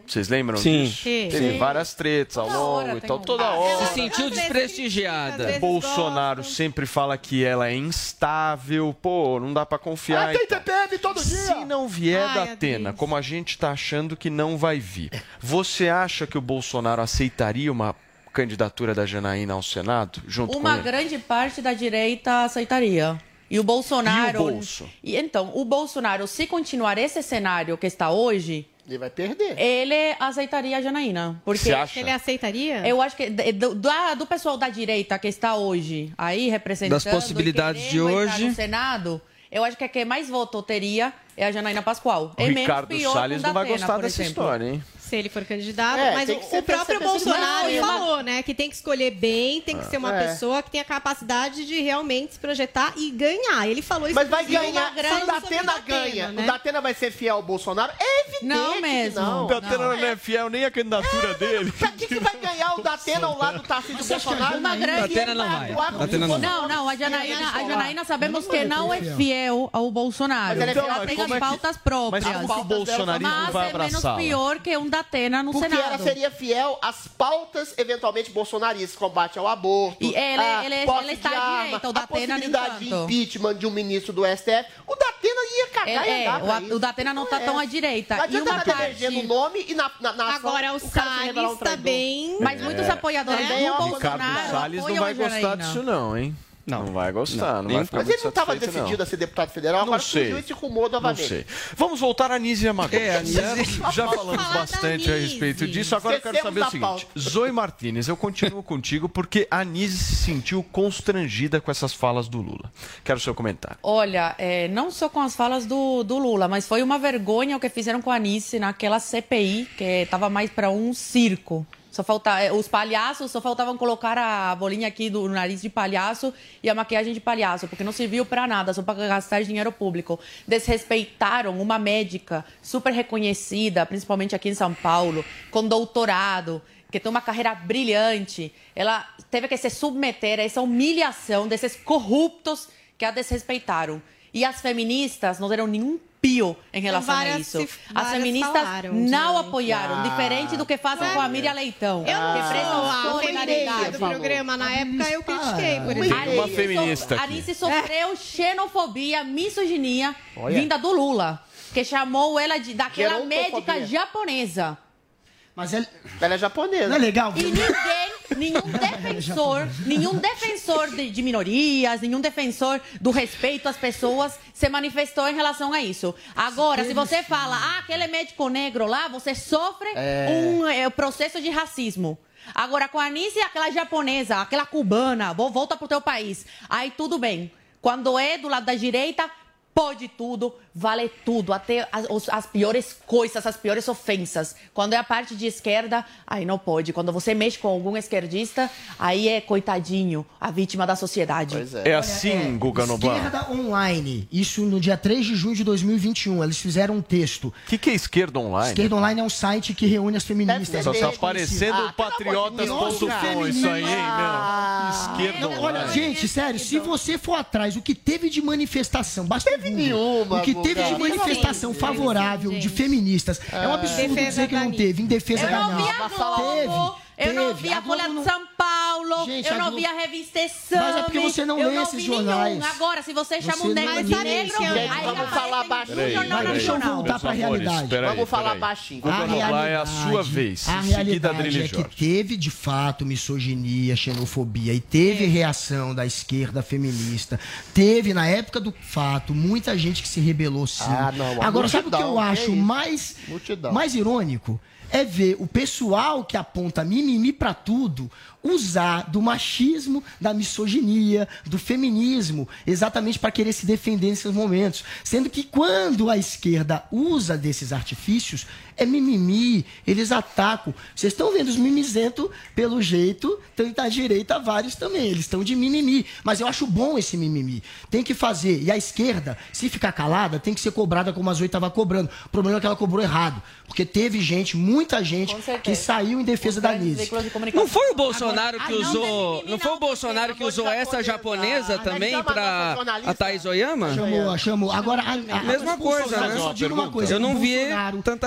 Vocês lembram Sim. disso? Sim. Teve Sim. várias tretas ao longo e tal, toda hora. Se sentiu desprestigiada. O Bolsonaro sempre fala que ela é instável, pô, não dá pra confiar. Ah, tem e tal. T P M todo dia. Se não vier Ai, da Adriles. Atena, como a gente tá achando que não vai vir, você acha que o Bolsonaro aceitaria uma candidatura da Janaína ao Senado, junto Uma com ele? grande parte da direita aceitaria. E o Bolsonaro... E o Bolso? E, então, o Bolsonaro, se continuar esse cenário que está hoje... Ele vai perder. Ele aceitaria a Janaína. Porque Você acha? Ele aceitaria? Eu acho que do, do, do pessoal da direita que está hoje aí representando... Das possibilidades de hoje. No Senado, eu acho que a que mais voto teria é a Janaína Pascoal. O é menos Ricardo pior Salles que o não vai Datena, gostar por dessa exemplo. história, hein? Se ele for candidato, É, mas tem o, que ser o próprio perce- Bolsonaro Não, falou, né, que tem que escolher bem, tem que ser uma É. pessoa que tenha capacidade de realmente se projetar e ganhar. Ele falou isso. Mas vai inclusive, ganhar. uma grande Se o Datena sobre o Datena, ganha, né? o Datena vai ser fiel ao Bolsonaro? É evidente Não mesmo. que não. O Datena não é fiel nem à candidatura dele. Pra que, que vai ganhar o Datena ao lado do Tarcísio Bolsonaro? Uma grande- Datena não vai. atuar como Datena se não fosse- Não, não, a Janaína, a Janaína sabemos Não é que não é fiel. fiel ao Bolsonaro. Mas ela é Ela fiel, tem como as é que- pautas próprias. Mas como que o bolsonarismo Mas vai é menos abraçá-la? pior que um Datena no Porque Senado. ela seria fiel às pautas, eventualmente, bolsonaristas, combate ao aborto, E ele- a ele- posse ele está de à arma, direita, o a Datena nem possibilidade de tanto. impeachment de um ministro do S T F. O Datena ia cagar É, e é, andar pra o, isso. o Datena não está é. tão à direita. Não E adianta uma nada parte... eleger no nome e na, na, na ação, Agora o o cara se revelar um Salles traidor. também. Mas muitos É. apoiadores Também é do uma Bolsonaro Ricardo Salles não apoiam vai a gostar Janaína. disso não, hein? Não, não vai gostar, não, Nem vai ficar Mas muito ele não estava satisfeito, decidido não. a ser deputado federal, Não agora sei. surgiu esse rumor Não novamente. sei. Vamos voltar a Nise Yamaguchi. É, a Nise- Já, já falamos falar da bastante a Nise. respeito disso. Agora eu quero Esquecemos saber o da seguinte. Zoe Martínez, eu continuo contigo porque a Nise se sentiu constrangida com essas falas do Lula. Quero o seu comentário. Olha, é, não só com as falas do, do Lula, mas foi uma vergonha o que fizeram com a Anice naquela C P I, que estava mais para um circo. Só falta, é, os palhaços só faltavam colocar a bolinha aqui do nariz de palhaço e a maquiagem de palhaço, porque não serviu para nada, só para gastar dinheiro público. Desrespeitaram uma médica super reconhecida, principalmente aqui em São Paulo, com doutorado, que tem uma carreira brilhante. Ela teve que se submeter a essa humilhação desses corruptos que a desrespeitaram. E as feministas não deram nenhum pio em relação Várias a isso. se- As várias feministas falaram, não gente. apoiaram, Ah. diferente do que fazem com a Miriam Leitão. Eu não que sou prestam a solidariedade. feminista do programa. Na época eu critiquei, por Tem exemplo. uma Anice feminista so- aqui. Anice sofreu xenofobia, misoginia Olha. vinda do Lula, que chamou ela de, daquela Gerontofobia. médica japonesa. Mas é, Ela é japonesa. não é legal? E ninguém, nenhum defensor, nenhum defensor de, de minorias, nenhum defensor do respeito às pessoas se manifestou em relação a isso. Agora, se você fala, ah, aquele médico negro lá, você sofre um é, processo de racismo. Agora, com a Anice, aquela japonesa, aquela cubana, vou, volta pro teu país. Aí tudo bem. Quando é do lado da direita, pode tudo, vale tudo, até as, os- as piores coisas, as piores ofensas. Quando é a parte de esquerda, aí não pode. Quando você mexe com algum esquerdista, aí é coitadinho, a vítima da sociedade. Pois é. É assim, Guga Noblar. Esquerda Online, isso no dia três de junho de dois mil e vinte e um, eles fizeram um texto. O que, que é esquerda online? Esquerda Online é um site que reúne as feministas. Só É tá bem aparecendo conhecido. o patriotas ponto com isso aí, hein, meu? Esquerda Não, olha, online. gente, sério, se você for atrás, o que teve de manifestação, basta teve nenhuma, o que teve de Guga. manifestação favorável de feministas, é um absurdo Defesa dizer que da não Anitta. teve, em defesa Eu da não vi Anitta. a Globo, eu não teve. vi a Folha de São Paulo, Gente, eu a não Globo- vi a revista Exame. Mas é porque você não eu lê não esses vi jornais. nenhum. Agora, se você chama Você um não negro lê de esses negro, jornais. aí Gente, vamos aparece falar no baixinho. Peraí, Jornal Mas deixa eu Nacional. voltar Meus pra amores, realidade. peraí, Vamos falar peraí. baixinho. Guga A Noblar é a realidade- sua vez. A Em seguida, realidade Adrilho é que Jorge. teve, de fato, misoginia, xenofobia e teve reação da esquerda feminista. Teve, na época do fato, muita gente que se rebelou, sim. Ah, não, a Agora, sabe o que multidão, eu que acho isso? mais, Multidão. mais irônico? É ver o pessoal que aponta mimimi pra tudo usar do machismo, da misoginia, do feminismo, exatamente para querer se defender nesses momentos. Sendo que quando a esquerda usa desses artifícios, é mimimi, eles atacam. Vocês estão vendo os mimizentos, pelo jeito, tem da direita vários também, eles estão de mimimi. Mas eu acho bom esse mimimi. Tem que fazer. E a esquerda, se ficar calada, tem que ser cobrada como a Zoe estava cobrando. O problema é que ela cobrou errado. Porque teve gente, muita gente, que saiu em defesa da Nise. Não foi o Bolsonaro que Ah, não, usou. Não foi o Bolsonaro que usou essa japonesa também pra a Thaís Oyama? Chamou, chamou. Agora, a, a, Mesma os coisa, Bolsonaro, né? só digo uma coisa, Eu não o vi Bolsonaro tanta é revolta.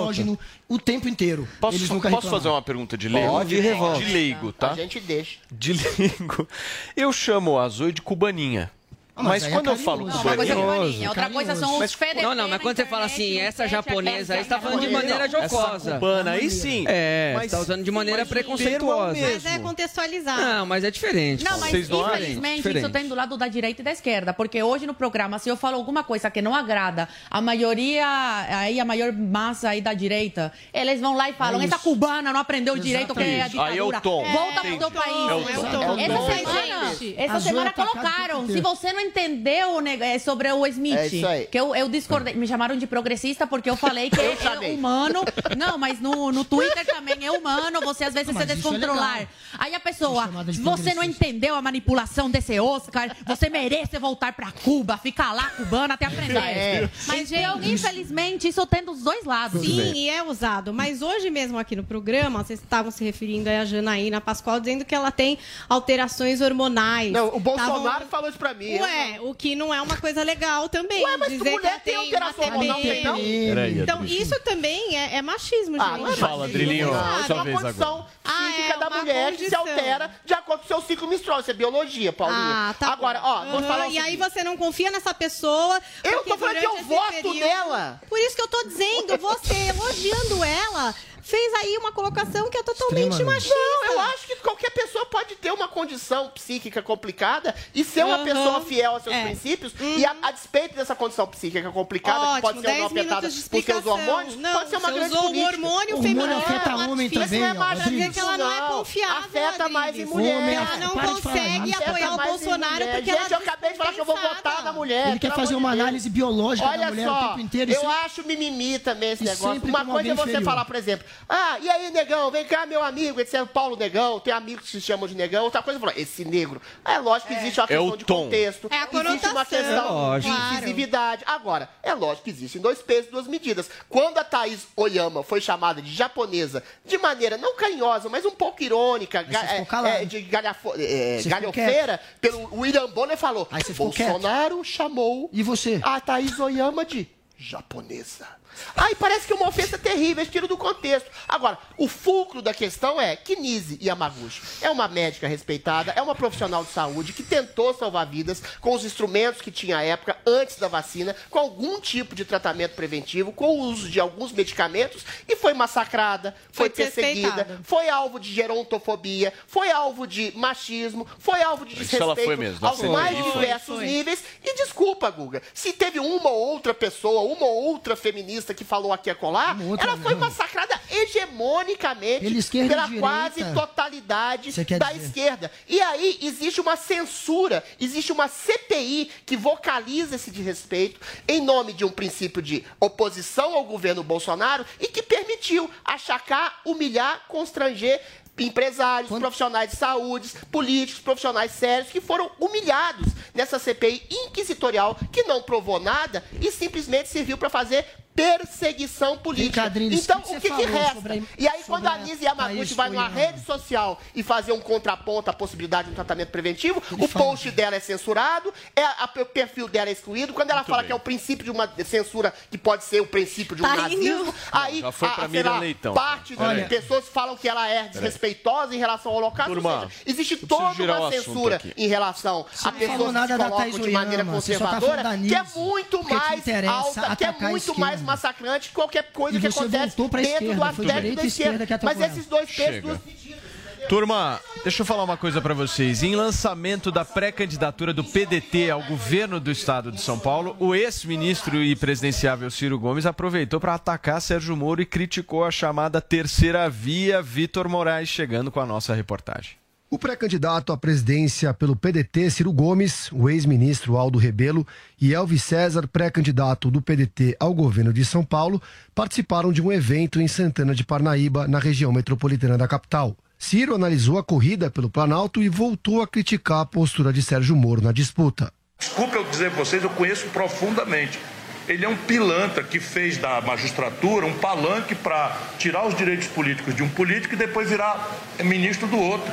misógino o tempo inteiro. Posso, Eles nunca posso reclamam. fazer uma pergunta de leigo? Pode, revolta. De leigo, tá? A gente deixa. De leigo. Eu chamo a Zoe de cubaninha. Ah, mas mas aí quando é eu falo carinhoso. cubaninha... Não, uma coisa é cubaninha, outra coisa são os Mas- fedefeitos Não, não, mas quando você fala assim, essa japonesa aí, você tá falando de Não, maneira jocosa. Essa cubana aí sim. É, Mas- você tá usando de maneira mas o termo é o preconceituosa. mesmo. Mas é contextualizar. Não, mas é diferente. Não, mas Vocês não acham? infelizmente Diferente. isso tem do lado da direita e da esquerda, porque hoje no programa, se eu falo alguma coisa que não agrada a maioria, aí a maior massa aí da direita, eles vão lá e falam, É essa isso. cubana não aprendeu direito o que é a Isso. Aí é o ditadura. tom. Volta Entendi. pro teu país. É o tom. É o Essa tom. semana, Gente, essa a Zoe semana é atacada colocaram, o tempo se inteiro. você não entendeu né, é sobre o Smith, É isso aí. que eu, eu discordei, me chamaram de progressista porque eu falei que Eu é chamei. humano. Não, mas no, no Twitter também é humano você às vezes Não, se mas isso é descontrolar. legal. Aí a pessoa, chamada de se você não progressista. entendeu a manipulação desse Oscar, você merece voltar pra Cuba, ficar lá cubana até aprender. É. Mas, eu, infelizmente, isso tem dos dois lados. Sim, e é usado. Mas hoje mesmo aqui no programa, vocês estavam se referindo aí a Janaína Pascoal, dizendo que ela tem alterações hormonais. Não, o Bolsonaro Tavam- falou isso pra mim. Ué, o que não é uma coisa legal também. Ué, mas dizer mulher que ela tem alteração uma hormonal, T B. tem não? Peraí, Então, Adrilinho. isso também é, é machismo, Ah, gente. não é Fala, machismo. Adrilinho, Ah, sua é uma vez condição Ah, psíquica é da uma mulher que se condição. altera de acordo com o seu ciclo menstrual. Isso é biologia, Paulinho. Ah, tá Agora, bom. ó, vou Aham, falar o E aí seguinte. você não confia nessa pessoa. Eu porque tô falando que eu durante esse voto período- nela. Por isso que eu tô dizendo, você elogiando ela, fez aí uma colocação que é totalmente machista. Não, eu acho que qualquer pessoa pode ter uma condição psíquica complicada e ser uma Aham. pessoa fiel aos seus É. princípios. E a, a despeito dessa condição psíquica complicada, que Ótimo, pode ser ou não dez afetada minutos de por seus explicação. hormônios, Não, pode ser uma você grande usou o política. hormônio O feminino. hormônio afeta homem Isso também, não é ó, machismo, Rodrigo. Dizer que ela não é confiável, afeta mais em Adriles. mulher. Ela não Para de falar, consegue afeta apoiar o mais em Bolsonaro mulher. porque Gente, ela eu acabei de falar que eu vou votar na mulher. Ele quer pelo fazer amor uma de Deus. análise biológica Olha da mulher só, o tempo inteiro. eu Isso- acho mimimi também esse E negócio. sempre Uma como coisa é alguém você inferior. falar, por exemplo, ah, e aí, negão, vem cá, meu amigo, esse é o Paulo Negão, tem amigos que se chamam de negão. Outra coisa é falar, esse negro. É lógico que existe uma É o questão de tom. contexto. É a existe uma conotação, questão de claro. incisividade. Agora, é lógico que existem dois pesos e duas medidas. Quando a Thaís Oyama foi chamada de japonesa de maneira não carinhosa, mas um pouco irônica, ga- você ficou é, calado. é, de galhafo, é, Você ficou galhofeira, pelo William Bonner falou, Aí você ficou Bolsonaro chamou E você? a Thaís Oyama de japonesa. Aí parece que é uma ofensa terrível, eles tiram do contexto. Agora, o fulcro da questão é que Nise Yamaguchi é uma médica respeitada, é uma profissional de saúde que tentou salvar vidas com os instrumentos que tinha à época, antes da vacina, com algum tipo de tratamento preventivo, com o uso de alguns medicamentos, e foi massacrada, foi, Foi perseguida, desrespeitada. foi alvo de gerontofobia, foi alvo de machismo, foi alvo de Isso desrespeito ela foi mesmo, aos foi. mais Foi, diversos foi. níveis. E desculpa, Guga, se teve uma ou outra pessoa, uma ou outra feminista que falou aqui a colar, Uma outra ela foi não. massacrada hegemonicamente Pela esquerda e pela direita. quase totalidade Você quer da dizer? esquerda. E aí existe uma censura, existe uma C P I que vocaliza esse desrespeito em nome de um princípio de oposição ao governo Bolsonaro e que permitiu achacar, humilhar, constranger empresários, profissionais de saúde, políticos, profissionais sérios que foram humilhados nessa C P I inquisitorial que não provou nada e simplesmente serviu para fazer perseguição política. Vem cá, Adriles, Então, o que o você que, que falou resta? sobre a- E aí, quando a sobre a Nise Yamaguchi Thaís vai numa Oyama? rede social e fazer um contraponto à possibilidade de um tratamento preventivo, Ele o fala post dela é censurado, é, a- o perfil dela é excluído. Quando ela fala que é o princípio de uma censura que pode ser o princípio de um Tá nazismo, indo. aí já foi a- pra sei Miriam lá, Leitão. parte Peraí. das pessoas falam que ela é desrespeitosa em relação ao Holocausto. Turma, ou seja, existe eu preciso toda girar uma o assunto censura aqui. em relação Você a não pessoas falou nada que se da colocam Thaís de maneira Oyama, você só tá conservadora, falando da que é Nise, muito porque te mais interessa alta, que é atacar a muito esquerda. mais massacrante que qualquer coisa E que você acontece voltou pra dentro do esquerda, foi aspecto direita da e esquerda esquerda. que atacou Mas ela. esses dois pesos, Chega. duas medidas. Turma, deixa eu falar uma coisa pra vocês. Em lançamento da pré-candidatura do P D T ao governo do estado de São Paulo, o ex-ministro e presidenciável Ciro Gomes aproveitou para atacar Sérgio Moro e criticou a chamada terceira via. Vitor Moraes chegando com a nossa reportagem. O pré-candidato à presidência pelo P D T, Ciro Gomes, o ex-ministro Aldo Rebelo e Elvis César, pré-candidato do P D T ao governo de São Paulo, participaram de um evento em Santana de Parnaíba, na região metropolitana da capital. Ciro analisou a corrida pelo Planalto e voltou a criticar a postura de Sérgio Moro na disputa. Desculpa eu dizer para vocês, eu conheço profundamente. Ele é um pilantra que fez da magistratura um palanque para tirar os direitos políticos de um político e depois virar ministro do outro.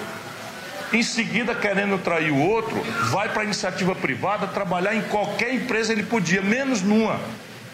Em seguida, querendo trair o outro, vai para a iniciativa privada trabalhar em qualquer empresa ele podia, menos numa.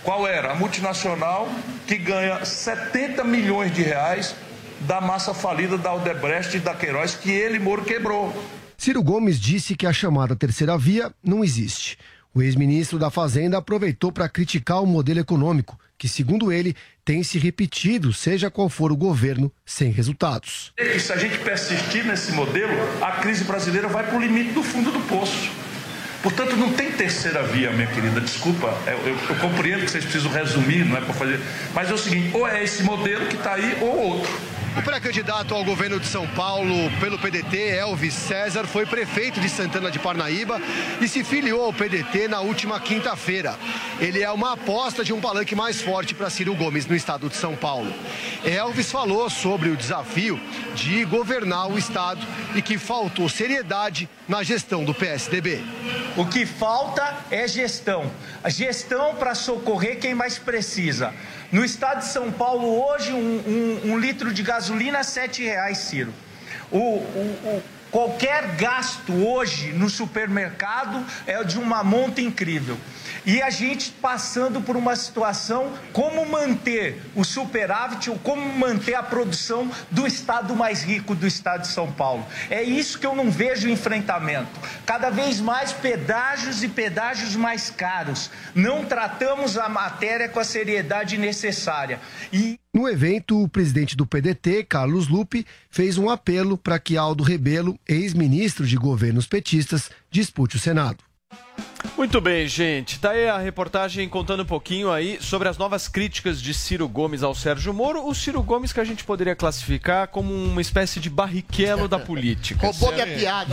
Qual era? A multinacional que ganha setenta milhões de reais da massa falida da Odebrecht e da Queiroz, que ele, Moro, quebrou. Ciro Gomes disse que a chamada terceira via não existe. O ex-ministro da Fazenda aproveitou para criticar o modelo econômico, que, segundo ele, tem se repetido, seja qual for o governo, sem resultados. E se a gente persistir nesse modelo, a crise brasileira vai para o limite do fundo do poço. Portanto, não tem terceira via, minha querida. Desculpa, eu, eu, eu compreendo que vocês precisam resumir, não é para fazer. Mas é o seguinte, ou é esse modelo que está aí, ou outro. O pré-candidato ao governo de São Paulo pelo P D T, Elvis César, foi prefeito de Santana de Parnaíba e se filiou ao P D T na última quinta-feira. Ele é uma aposta de um palanque mais forte para Ciro Gomes no estado de São Paulo. Elvis falou sobre o desafio de governar o estado e que faltou seriedade na gestão do P S D B. O que falta é gestão. A gestão para socorrer quem mais precisa. No estado de São Paulo, hoje, um, um, um litro de gasolina é sete reais, Ciro. O, o, o, qualquer gasto hoje no supermercado é de uma monta incrível. E a gente passando por uma situação, como manter o superávit, ou como manter a produção do estado mais rico do estado de São Paulo. É isso que eu não vejo enfrentamento. Cada vez mais pedágios e pedágios mais caros. Não tratamos a matéria com a seriedade necessária. E... No evento, o presidente do P D T, Carlos Lupe, fez um apelo para que Aldo Rebelo, ex-ministro de governos petistas, dispute o Senado. Muito bem, gente. Tá aí a reportagem contando um pouquinho aí sobre as novas críticas de Ciro Gomes ao Sérgio Moro. O Ciro Gomes que a gente poderia classificar como uma espécie de barrichello da política. Roubou minha piada.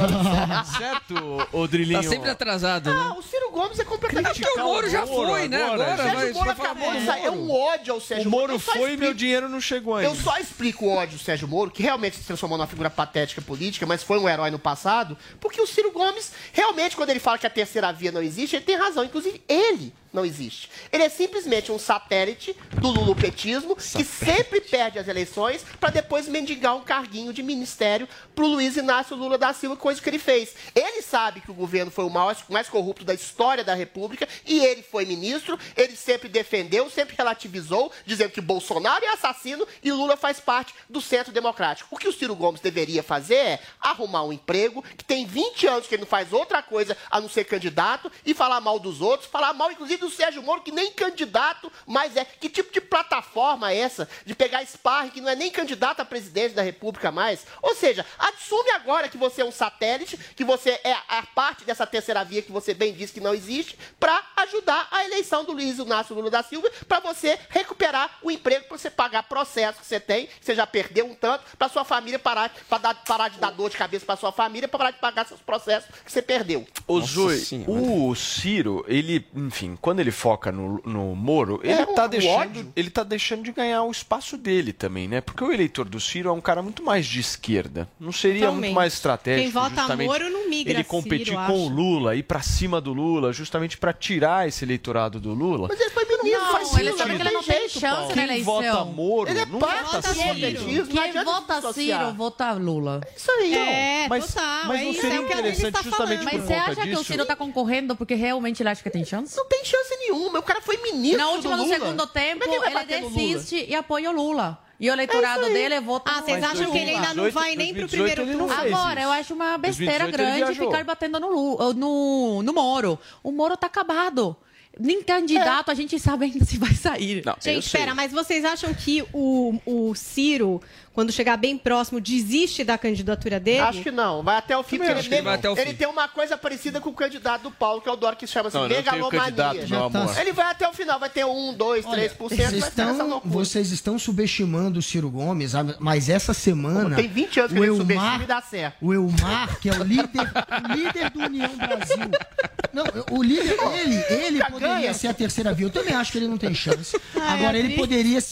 Certo, Odrilinho? Tá sempre atrasado, né? Ah, o Ciro Gomes é completamente... Porque o Moro já foi, né? Agora, o Sérgio vai, Moro vai acabou falar de sair. É um ódio ao Sérgio O Moro Moro. foi e meu dinheiro não chegou ainda. Eu só explico o ódio do Sérgio Moro, que realmente se transformou numa figura patética política, mas foi um herói no passado, porque o Ciro Gomes, realmente, quando ele fala que a terceira via não existe, ele tem razão. Inclusive, ele não existe. Ele é simplesmente um satélite do lulopetismo que sempre perde as eleições para depois mendigar um carguinho de ministério pro Luiz Inácio Lula da Silva, coisa que ele fez. Ele sabe que o governo foi o mais, mais corrupto da história da República e ele foi ministro, ele sempre defendeu, sempre relativizou, dizendo que Bolsonaro é assassino e Lula faz parte do centro democrático. O que o Ciro Gomes deveria fazer é arrumar um emprego, que tem vinte anos que ele não faz outra coisa a não ser candidato e falar mal dos outros, falar mal inclusive do Sérgio Moro, que nem candidato mais é. Que tipo de plataforma é essa de pegar Sparring, que não é nem candidato à presidência da República mais? Ou seja, assume agora que você é um satélite, que você é a parte dessa terceira via que você bem disse que não existe, para ajudar a eleição do Luiz Inácio Lula da Silva, para você recuperar o emprego, para você pagar processo que você tem, que você já perdeu um tanto, para sua família parar, para parar de dar dor de cabeça para sua família, para parar de pagar seus processos que você perdeu. Ô, Zui, o Ciro, ele, enfim, quando ele foca no, no Moro, ele, É, tá o deixando, ódio. ele tá deixando de ganhar o espaço dele também, né? Porque o eleitor do Ciro é um cara muito mais de esquerda. Não seria Totalmente. muito mais estratégico, Quem vota justamente, Moro não migra, ele competir Ciro, com acho. o Lula, ir pra cima do Lula, justamente pra tirar esse eleitorado do Lula? Mas ele foi ministro, Não, faz ele sentido, sabe que ele não tem jeito, chance Paulo. na Quem eleição. vota Moro Ele é não parte vota do Ciro. petismo, não Quem adianta vota dissociar. Ciro, vota Lula. Isso aí. É, mas, total. mas é não isso, seria é o que a Aline interessante está justamente falando. por Mas você conta acha que o disso? Ciro tá concorrendo porque realmente ele acha que tem chance? Não tem chance nenhuma. O cara foi ministro Na última, do no Lula. segundo tempo, Mas quem vai ele bater no Lula? desiste e apoia o Lula. E o eleitorado dele vota Ah, no vocês Lula. acham que ele ainda não vai nem pro primeiro ele não turno? fez Agora, isso. eu acho uma besteira dois mil e dezoito ele grande viajou. ficar batendo no, Lula, no, no Moro. O Moro tá acabado. Nem candidato a gente sabe ainda se vai sair. Não, eu Gente, sei. espera, mas vocês acham que o, o Ciro, quando chegar bem próximo, desiste da candidatura dele? Acho que não. Vai até o fim. Também Porque acho ele, que ele vai até o ele fim. tem uma coisa parecida com o candidato do Paulo, que é o Dória, que chama-se Não, ele não tem o megalomania. candidato, meu amor. Ele vai até o final, vai ter um, dois, três por cento. Vocês vai ser essa estão, loucura. vocês estão subestimando o Ciro Gomes, mas essa semana... Tem vinte anos que o ele subestima Elmar, e dá certo. o Elmar, que é o líder, o líder do União Brasil... Não, o líder, ele, ele Nunca poderia ganha. ser a terceira via. Eu também acho que ele não tem chance. Ai, Agora, ele Adri. poderia se...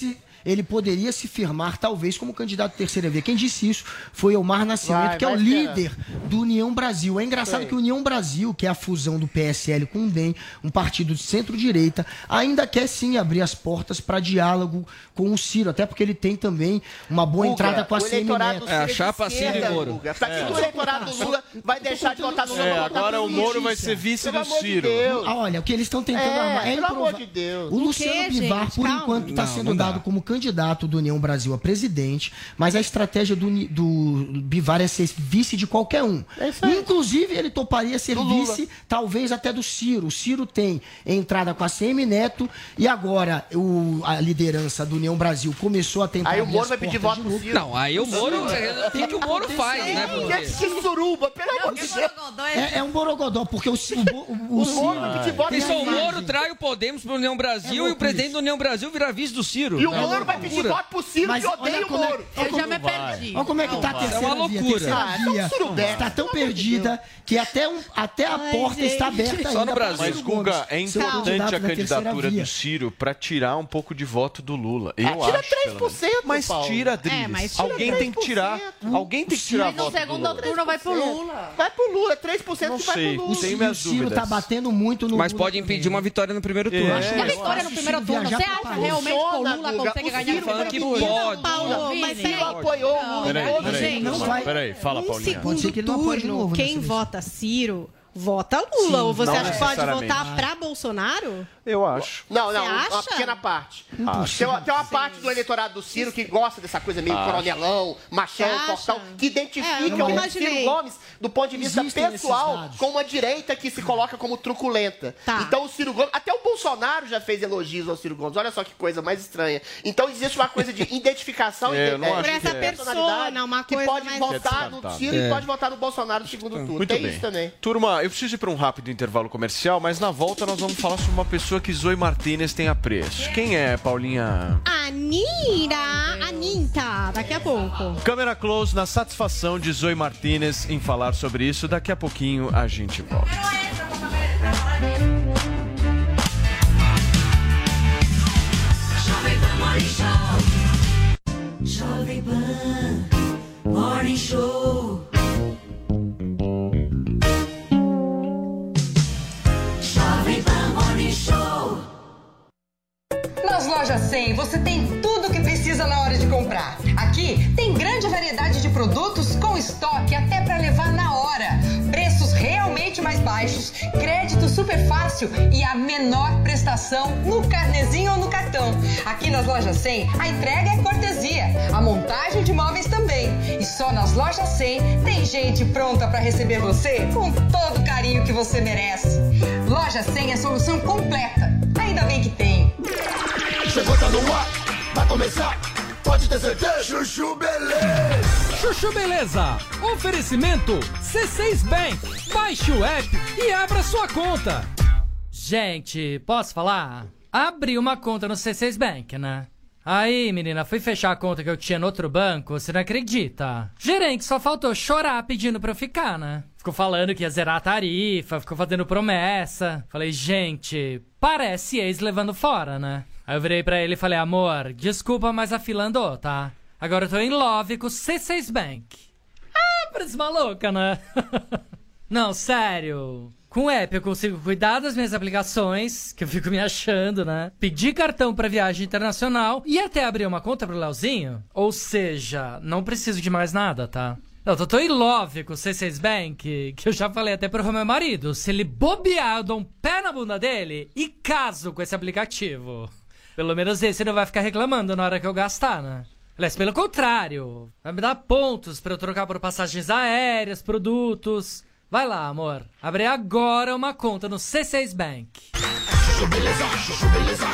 ele poderia se firmar, talvez, como candidato terceira via. Quem disse isso foi Omar Nascimento, Vai, que é vai o esperar. líder do União Brasil. É engraçado Sei. que o União Brasil, que é a fusão do P S L com o D E M, um partido de centro-direita, ainda quer sim abrir as portas para diálogo com o Ciro, até porque ele tem também uma boa Guga, entrada com a o eleitorado do Semineto. Ciro é de esquerda, Guga. Pra que que o eleitorado do Lula vai deixar de votar no Lula? É, pra votar agora no o Lula? Moro vai ser vice Pelo do amor de Ciro. Deus. Ah, olha, o que eles estão tentando É, armar é pelo amor improvável. de Deus. O O Luciano quê, Bivar, gente? por Calma. enquanto, está Não, sendo não dá. dado como candidato do União Brasil a presidente, mas a estratégia do, Ni- do Bivar é ser vice de qualquer um. É isso aí. Inclusive, ele toparia ser Do Lula. vice, talvez até do Ciro. O Ciro tem entrada com a Semineto e agora o, a liderança do União Brasil começou a tentar Aí o abrir Moro as vai pedir portas voto de pro novo. Ciro. Não, aí o Moro, é, o que, que o Moro faz, né? Que Porque... que suruba, pelo amor de Deus. É, é um borogodó, porque o, Ci- o, o, o, O Ciro... Moro vai pedir voto Isso, pro o Ciro. Moro trai o Podemos pro União Brasil É e o presidente do União Brasil vira vice do Ciro. E o É uma Moro vai pedir loucura. voto pro Ciro, Mas que odeia olha o como é- Moro. olha Eu já como- me perdi. Olha como é que tá a terceira É uma via. loucura. Terceira Ah, então via surubete, está tão pelo amor de perdida que até, um, até a Ai, porta gente. está aberta Só ainda no para Brasil. Mas, Ciro Guga, Gomes, é ser o importante candidato a da terceira candidatura via. do Ciro para tirar um pouco de voto do Lula. Eu Ah, tira acho. três pelo por menos. cento, Mas Paulo. tira, Drilis. É, mas tira Alguém tem que tirar. Alguém tem que tirar Mas no voto do segundo Lula. turno vai pro Lula. Vai pro Lula, três por cento Não que vai sei. pro O Lula. Tenho Ciro, minhas o Ciro dúvidas. tá batendo muito no Mas Lula pode impedir também. uma vitória no primeiro turno. É. Uma vitória no primeiro turno. viajar Você pra acha Paris. realmente que o Funciona, Lula Guga. consegue O ganhar Ciro no falando primeiro que turno? pode. Paulo, Vini, mas Ciro peraí. apoiou o Lula. Peraí, todo peraí. jeito. não vai- Peraí, fala, Um Paulinha. Pode ser segundo que ele não apoie de turno, novo quem nessa eleição. vota Ciro, vota Lula. Sim, Ou você não acha que pode necessariamente. votar pra Bolsonaro? Eu acho. Não, não, Você uma acha? pequena parte. Acho. Tem uma, tem uma parte do eleitorado do Ciro que gosta dessa coisa meio Acho. coronelão, machão, Você acha? fortão, que É, identifica eu não o imaginei. Ciro Gomes do ponto de vista Existem esses pessoal dados. com uma direita que se coloca como truculenta. Tá. Então o Ciro Gomes, até o Bolsonaro já fez elogios ao Ciro Gomes. Olha só que coisa mais estranha. Então existe uma coisa de identificação É, eu não e acho Por essa que é. persona, uma que coisa pode mais... votar no descartável. Ciro É. e pode votar no Bolsonaro no segundo turno. Muito Tem bem. isso também. Turma, eu preciso ir para um rápido intervalo comercial, mas na volta nós vamos falar sobre uma pessoa que Zoe Martinez tem apreço. Quem é, Paulinha? Anira, Aninta, daqui a pouco. Câmera close na satisfação de Zoe Martinez em falar sobre isso. Daqui a pouquinho a gente volta. Jovem Pan Morning Show. Jovem Pan Morning Show. Nas lojas cem você tem tudo o que precisa na hora de comprar. Aqui tem grande variedade de produtos com estoque até para levar na hora. Preços realmente mais baixos, crédito super fácil e a menor prestação no carnezinho ou no cartão. Aqui nas lojas cem a entrega é cortesia, a montagem de móveis também. E só nas lojas cem tem gente pronta para receber você com todo o carinho que você merece. Loja cem é a solução completa. Ainda bem que tem. Chegou, tá no ar, vai começar. Pode ter certeza. Chuchu Beleza. Chuchu Beleza. Oferecimento C seis Bank. Baixe o app e abra sua conta. Gente, posso falar? Abri uma conta no C seis Bank, né? Aí, menina, fui fechar a conta que eu tinha no outro banco, você não acredita? Gerente só faltou chorar pedindo pra eu ficar, né? Ficou falando que ia zerar a tarifa, ficou fazendo promessa. Falei, gente, parece ex levando fora, né? Aí eu virei pra ele e falei, amor, desculpa, mas a fila andou, tá? Agora eu tô em love com o C seis Bank. Ah, parece maluca, né? Não, sério. Com o app eu consigo cuidar das minhas aplicações, que eu fico me achando, né? Pedir cartão pra viagem internacional e até abrir uma conta pro Leozinho. Ou seja, não preciso de mais nada, tá? Não, eu tô em love com o C seis Bank, que eu já falei até pro meu marido. Se ele bobear, eu dou um pé na bunda dele e caso com esse aplicativo. Pelo menos esse não vai ficar reclamando na hora que eu gastar, né? Aliás, pelo contrário, vai me dar pontos pra eu trocar por passagens aéreas, produtos. Vai lá, amor. Abre agora uma conta no C seis Bank. Chuchu Beleza, Chuchu Beleza.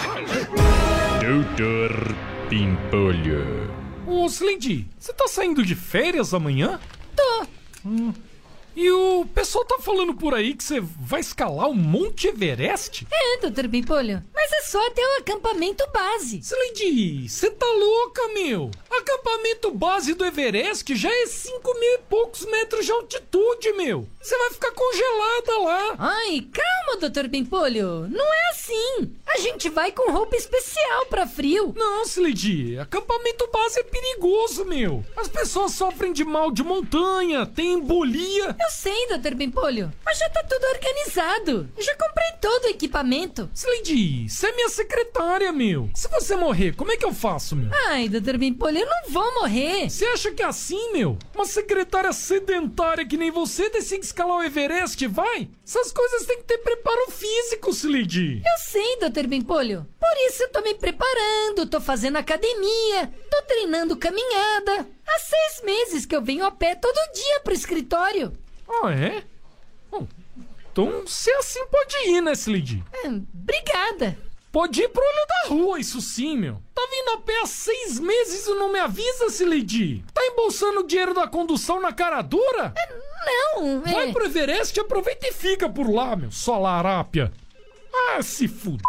Doutor Pimpolho. Ô, Slendy, você tá saindo de férias amanhã? Tá. Hum. E o pessoal tá falando por aí que você vai escalar o Monte Everest? É, doutor Pimpolho. Mas é só até o acampamento base. Slendy, você tá louca, meu? Acampamento base do Everest já é cinco mil e poucos metros de altitude, meu. Você vai ficar congelada lá. Ai, calma, doutor Pimpolho. Não é assim. A gente vai com roupa especial pra frio. Não, Slendy, acampamento base é perigoso, meu. As pessoas sofrem de mal de montanha, tem embolia. Eu sei, doutor Pimpolho, mas já tá tudo organizado. Eu já comprei todo o equipamento. Slendy, você é minha secretária, meu. Se você morrer, como é que eu faço, meu? Ai, doutor Pimpolho, eu não vou morrer. Você acha que é assim, meu? Uma secretária sedentária que nem você decide escalar o Everest, vai? Essas coisas têm que ter preparo físico, Slendy. Eu sei, doutor Pimpolho. Por isso eu tô me preparando, tô fazendo academia, tô treinando caminhada. Há seis meses que eu venho a pé todo dia pro escritório. Ah, é? Bom, então, se assim pode ir, né, Slendy? É, obrigada. Pode ir pro olho da rua, isso sim, meu. Tá vindo a pé há seis meses e não me avisa, Slendy? Tá embolsando o dinheiro da condução na cara dura? É, não, é... Vai pro Everest, aproveita e fica por lá, meu. Só larápia. Ah, se fuder.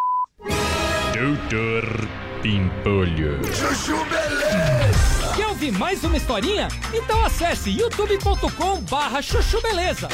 Doutor Pimpolho. Chuchu Beleza. Quer ouvir mais uma historinha? Então acesse youtube ponto com barra chuchu beleza.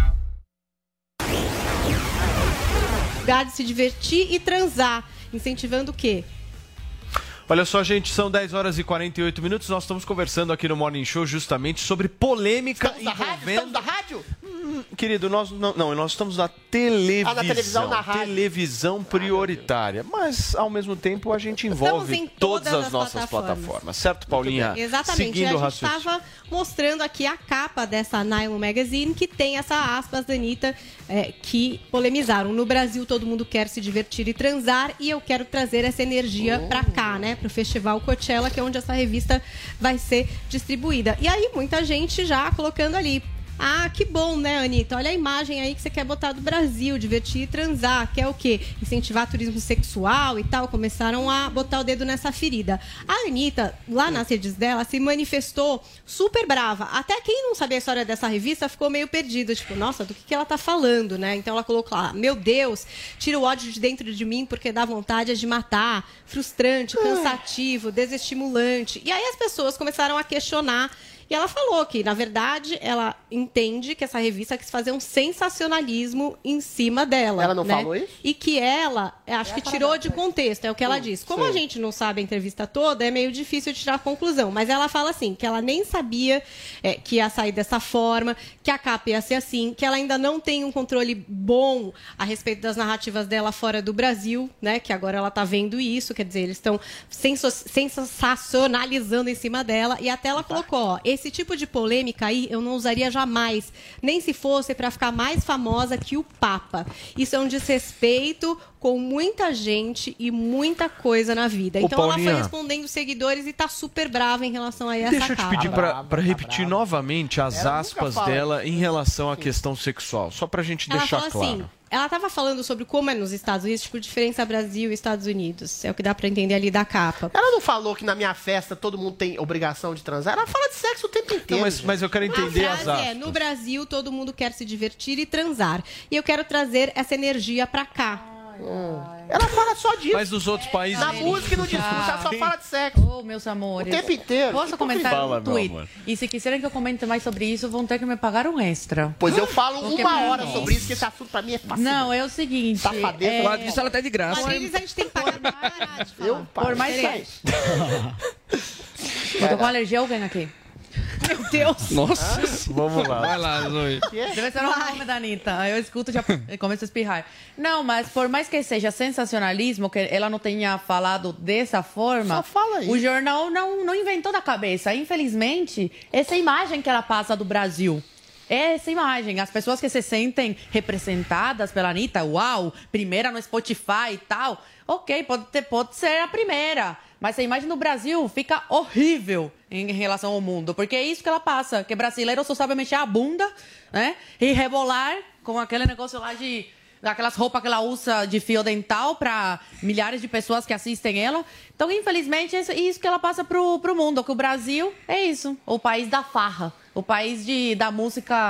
Lugar de se divertir e transar, incentivando o quê? Olha só, gente, são dez horas e quarenta e oito minutos. Nós estamos conversando aqui no Morning Show justamente sobre polêmica Estamos na rádio? envolvendo... Estamos na rádio? Hum, querido, nós não, não, nós estamos na televisão. Ah, na televisão, na rádio. Televisão prioritária. Mas, ao mesmo tempo, a gente envolve em todas, todas as, as nossas plataformas. plataformas. Certo, Paulinha? Exatamente. Seguindo a o gente raciocínio. estava mostrando aqui a capa dessa Nylon Magazine, que tem essa aspas da Anitta, é, que polemizaram. No Brasil, todo mundo quer se divertir e transar, e eu quero trazer essa energia oh. pra cá, né? Pro Festival Coachella, que é onde essa revista vai ser distribuída. E aí, muita gente já colocando ali: ah, que bom, né, Anitta? Olha a imagem aí que você quer botar do Brasil, divertir e transar. Quer o quê? Incentivar turismo sexual e tal. Começaram a botar o dedo nessa ferida. A Anitta, lá nas redes dela, se manifestou super brava. Até quem não sabia a história dessa revista ficou meio perdido. Tipo, nossa, do que, que ela tá falando, né? Então ela colocou lá: meu Deus, tira o ódio de dentro de mim porque dá vontade de matar. Frustrante, cansativo, desestimulante. E aí as pessoas começaram a questionar. E ela falou que, na verdade, ela entende que essa revista quis fazer um sensacionalismo em cima dela. Ela não né? falou isso? E que ela, acho é que tirou de contexto, é o que ela Hum, disse. Como sim. a gente não sabe a entrevista toda, é meio difícil tirar a conclusão. Mas ela fala assim, que ela nem sabia é, que ia sair dessa forma, que a capa ia ser assim, que ela ainda não tem um controle bom a respeito das narrativas dela fora do Brasil, né? Que agora ela tá vendo isso, quer dizer, eles estão sensacionalizando em cima dela. E até ela colocou, ó, esse tipo de polêmica aí eu não usaria jamais, nem se fosse para ficar mais famosa que o Papa. Isso é um desrespeito com muita gente e muita coisa na vida. Ô, então Paulinha, ela foi respondendo os seguidores e tá super brava em relação a essa Deixa eu te capa. pedir para repetir novamente as Ela aspas nunca fala. dela em relação à questão sexual, só pra gente Ela deixar fala claro. assim, ela estava falando sobre como é nos Estados Unidos, tipo, diferença Brasil e Estados Unidos. É o que dá para entender ali da capa. Ela não falou que na minha festa todo mundo tem obrigação de transar? Ela fala de sexo o tempo inteiro. Não, mas, mas eu quero entender A as frase aspas. é, no Brasil todo mundo quer se divertir e transar. E eu quero trazer essa energia para cá. Ela fala só disso. Mas nos outros países... Na música e no discurso, ela só fala de sexo. Oh, meus amores. O tempo inteiro. Posso Que comentar Fala, no meu tweet? amor. E se quiserem que eu comente mais sobre isso, vão ter que me pagar um extra. Pois eu falo Porque uma pra hora mim- sobre isso, que esse assunto pra mim é fácil. Não, é o seguinte. Safadeza. é... Lá disso ela tá de graça. Mas eles a gente tem que pagar pra parar de falar. Eu Por mais que... Eu tô com alergia a alguém aqui. Meu Deus. Nossa. Vamos lá. Vai lá, Zoe. Deve ser o nome da Anitta. Eu escuto e já começo a espirrar. Não, mas por mais que seja sensacionalismo, que ela não tenha falado dessa forma, Só fala aí. o jornal não, não inventou da cabeça. Infelizmente, essa imagem que ela passa do Brasil. É essa imagem. As pessoas que se sentem representadas pela Anitta, uau, primeira no Spotify e tal. Ok, pode, ter, pode ser a primeira. Mas a imagem do Brasil fica horrível em relação ao mundo. Porque é isso que ela passa. Que brasileiro só sabe mexer a bunda, né? E rebolar com aquele negócio lá de... Aquelas roupas que ela usa de fio dental para milhares de pessoas que assistem ela. Então, infelizmente, é isso que ela passa pro, pro mundo. Que o Brasil é isso. O país da farra. O país de, da música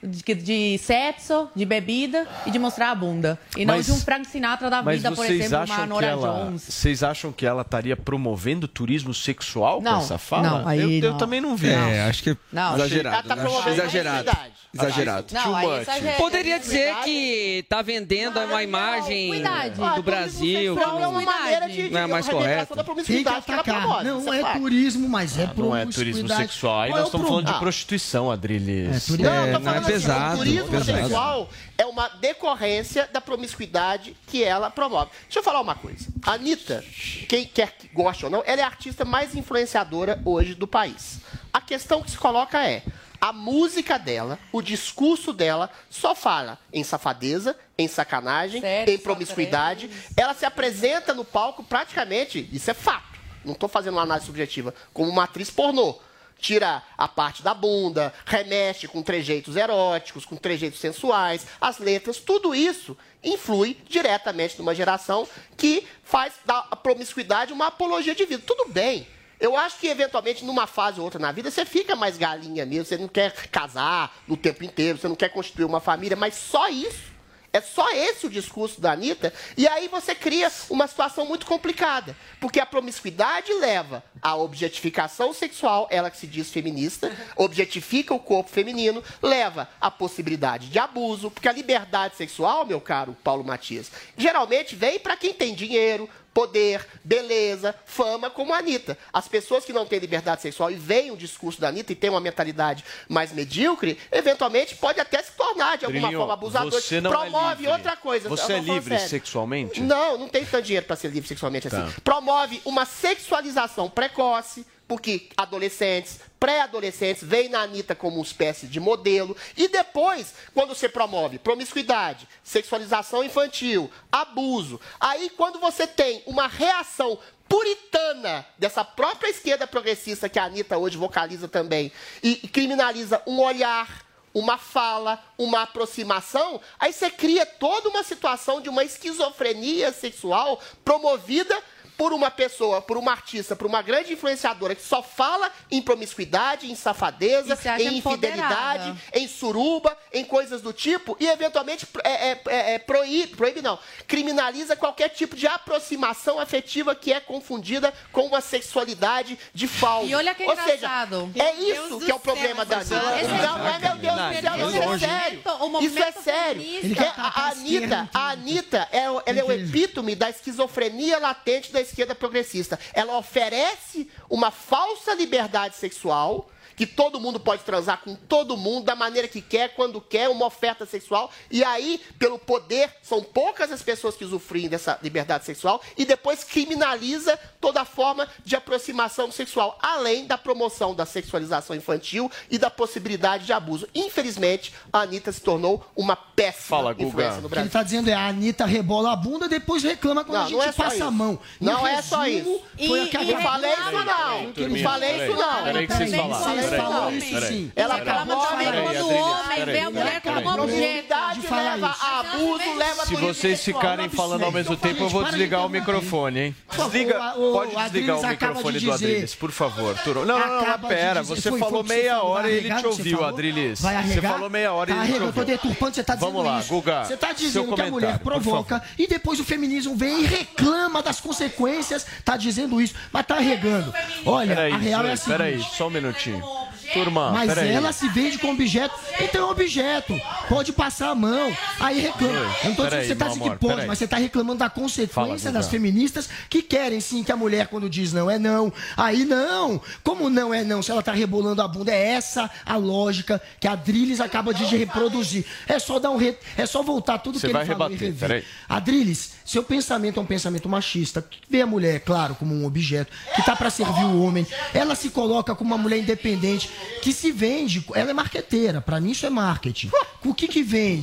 de, de sexo, de bebida e de mostrar a bunda. E não Mas- de um Frank Sinatra da Mas vida, por vocês exemplo, uma acham que Nora ela, Jones. vocês acham que ela estaria promovendo turismo sexual Não, com essa fala? não, aí eu, eu não. também não vi. É, acho que Não. exagerado. Ela tá né? promovendo Exagerado. promiscuidade. Exagerado. Não, aí exagera- Poderia dizer que tá vendendo uma imagem do Brasil. Não é uma que maneira de, de não é mais revelação da correto. promiscuidade que ela promove. Não isso é fato. turismo, mas é Não é turismo promiscuidade. sexual. Aí Qual nós é o estamos falando de problema? prostituição, Adriles. turismo. Não, eu tô não falando é assim, pesado, o turismo pesado. sexual é uma decorrência da promiscuidade que ela promove. Deixa eu falar uma coisa. A Anitta, quem quer que goste ou não, ela é a artista mais influenciadora hoje do país. A questão que se coloca é, a música dela, o discurso dela, só fala em safadeza, em sacanagem, Sexo, em promiscuidade. Ela se apresenta no palco praticamente, isso é fato, não estou fazendo uma análise subjetiva, como uma atriz pornô. Tira a parte da bunda, remexe com trejeitos eróticos, com trejeitos sensuais, as letras, tudo isso influi diretamente numa geração que faz da promiscuidade uma apologia de vida. Tudo bem. Eu acho que, eventualmente, numa fase ou outra na vida, você fica mais galinha mesmo, você não quer casar no tempo inteiro, você não quer constituir uma família, mas só isso. É só esse o discurso da Anitta. E aí você cria uma situação muito complicada. Porque a promiscuidade leva à objetificação sexual, ela que se diz feminista, objetifica o corpo feminino, leva à possibilidade de abuso, porque a liberdade sexual, meu caro Paulo Matias, geralmente vem para quem tem dinheiro, poder, beleza, fama, como a Anitta. As pessoas que não têm liberdade sexual e veem o discurso da Anitta e têm uma mentalidade mais medíocre, eventualmente pode até se tornar, de alguma Drilinho, forma, abusador. você não Promove é livre. outra coisa. Você eu tô é falando livre sério. sexualmente? Não, não tem tanto dinheiro para ser livre sexualmente Tá. assim. Promove uma sexualização precoce, porque adolescentes, pré-adolescentes, veem na Anitta como uma espécie de modelo. E depois, quando você promove promiscuidade, sexualização infantil, abuso, aí quando você tem uma reação puritana dessa própria esquerda progressista que a Anitta hoje vocaliza também, e, e criminaliza um olhar, uma fala, uma aproximação, aí você cria toda uma situação de uma esquizofrenia sexual promovida por uma pessoa, por uma artista, por uma grande influenciadora que só fala em promiscuidade, em safadeza, E se acha em infidelidade, empoderada. em suruba, em coisas do tipo, e eventualmente é, é, é, é, proíbe, proíbe não, criminaliza qualquer tipo de aproximação afetiva que é confundida com uma sexualidade de falso. E olha que Ou engraçado. seja, é Meu isso Deus que é o do problema céu, da essa Anitta. pessoa- Não, não é meu Deus do céu, não, isso é sério. O movimento Isso é sério. feminista. Ele Que quer a, a tapar a Anitta, esquerda, a Anitta é, o- ela é o epítome da esquizofrenia latente da esquerda progressista. Ela oferece uma falsa liberdade sexual, que todo mundo pode transar com todo mundo, da maneira que quer, quando quer, uma oferta sexual. E aí, pelo poder, são poucas as pessoas que usufruem dessa liberdade sexual, e depois criminaliza toda forma de aproximação sexual, além da promoção da sexualização infantil e da possibilidade de abuso. Infelizmente, a Anitta se tornou uma péssima Fala, Guga. influência no O que ele Brasil. está dizendo é a Anitta rebola a bunda, depois reclama quando Não, a gente não é só passa isso. a mão. E Não o é só resumo isso. Foi E- o que a e Não falei isso, Peraí, não. peraí, Não falei isso, não. Peraí que vocês Também falaram. falei Vocês Peraí, falaram também. isso peraí. sim. Ela Reclama acabou de também falar quando isso. o homem Peraí, vê a mulher peraí, como peraí. objeto. Promiscuidade de falar leva isso. a abuso, leva a Se turismo vocês sexual. ficarem absurdo. falando ao mesmo Então, tempo, eu gente, vou para de desligar o reclamar. microfone, hein? Por Desliga, favor, o- pode o desligar o Adriles acaba microfone de do dizer- Adriles, por favor, Turo. Não, não, não, Acaba de pera, dizer- você foi- falou foi o que você meia falou, hora vai e ele arregar te o que você ouviu, falou? Adriles. Vai Você arregar? falou meia hora e Tá ele te arregando, eu tô ouviu. deturpando, você tá dizendo Vamos lá, isso. Guga, Você tá seu dizendo que a mulher comentário, por provoca e depois o feminismo vem e reclama das consequências, tá dizendo isso, mas tá arregando. Olha, Peraí, a real é a Zoe, seguinte. peraí, só um minutinho. Turma, Mas peraí. ela se vende como objeto. Então é objeto. Pode passar a mão. Aí reclama. Eu não tô dizendo Peraí, que você tá meu dizendo amor, que pode, peraí. mas você tá reclamando da consequência Fala, das Guga. feministas que querem sim que a mulher, quando diz não, é não. Aí não. Como não é não? Se ela tá rebolando a bunda, é essa a lógica que a Adriles acaba de reproduzir. É só dar um re... é só voltar tudo Você que vai ele falou rebater, e rever. peraí. Adriles, seu pensamento é um pensamento machista, que vê a mulher, claro, como um objeto, que tá para servir o homem. Ela se coloca como uma mulher independente, que se vende, ela é marqueteira, para mim isso é marketing. O que que vende?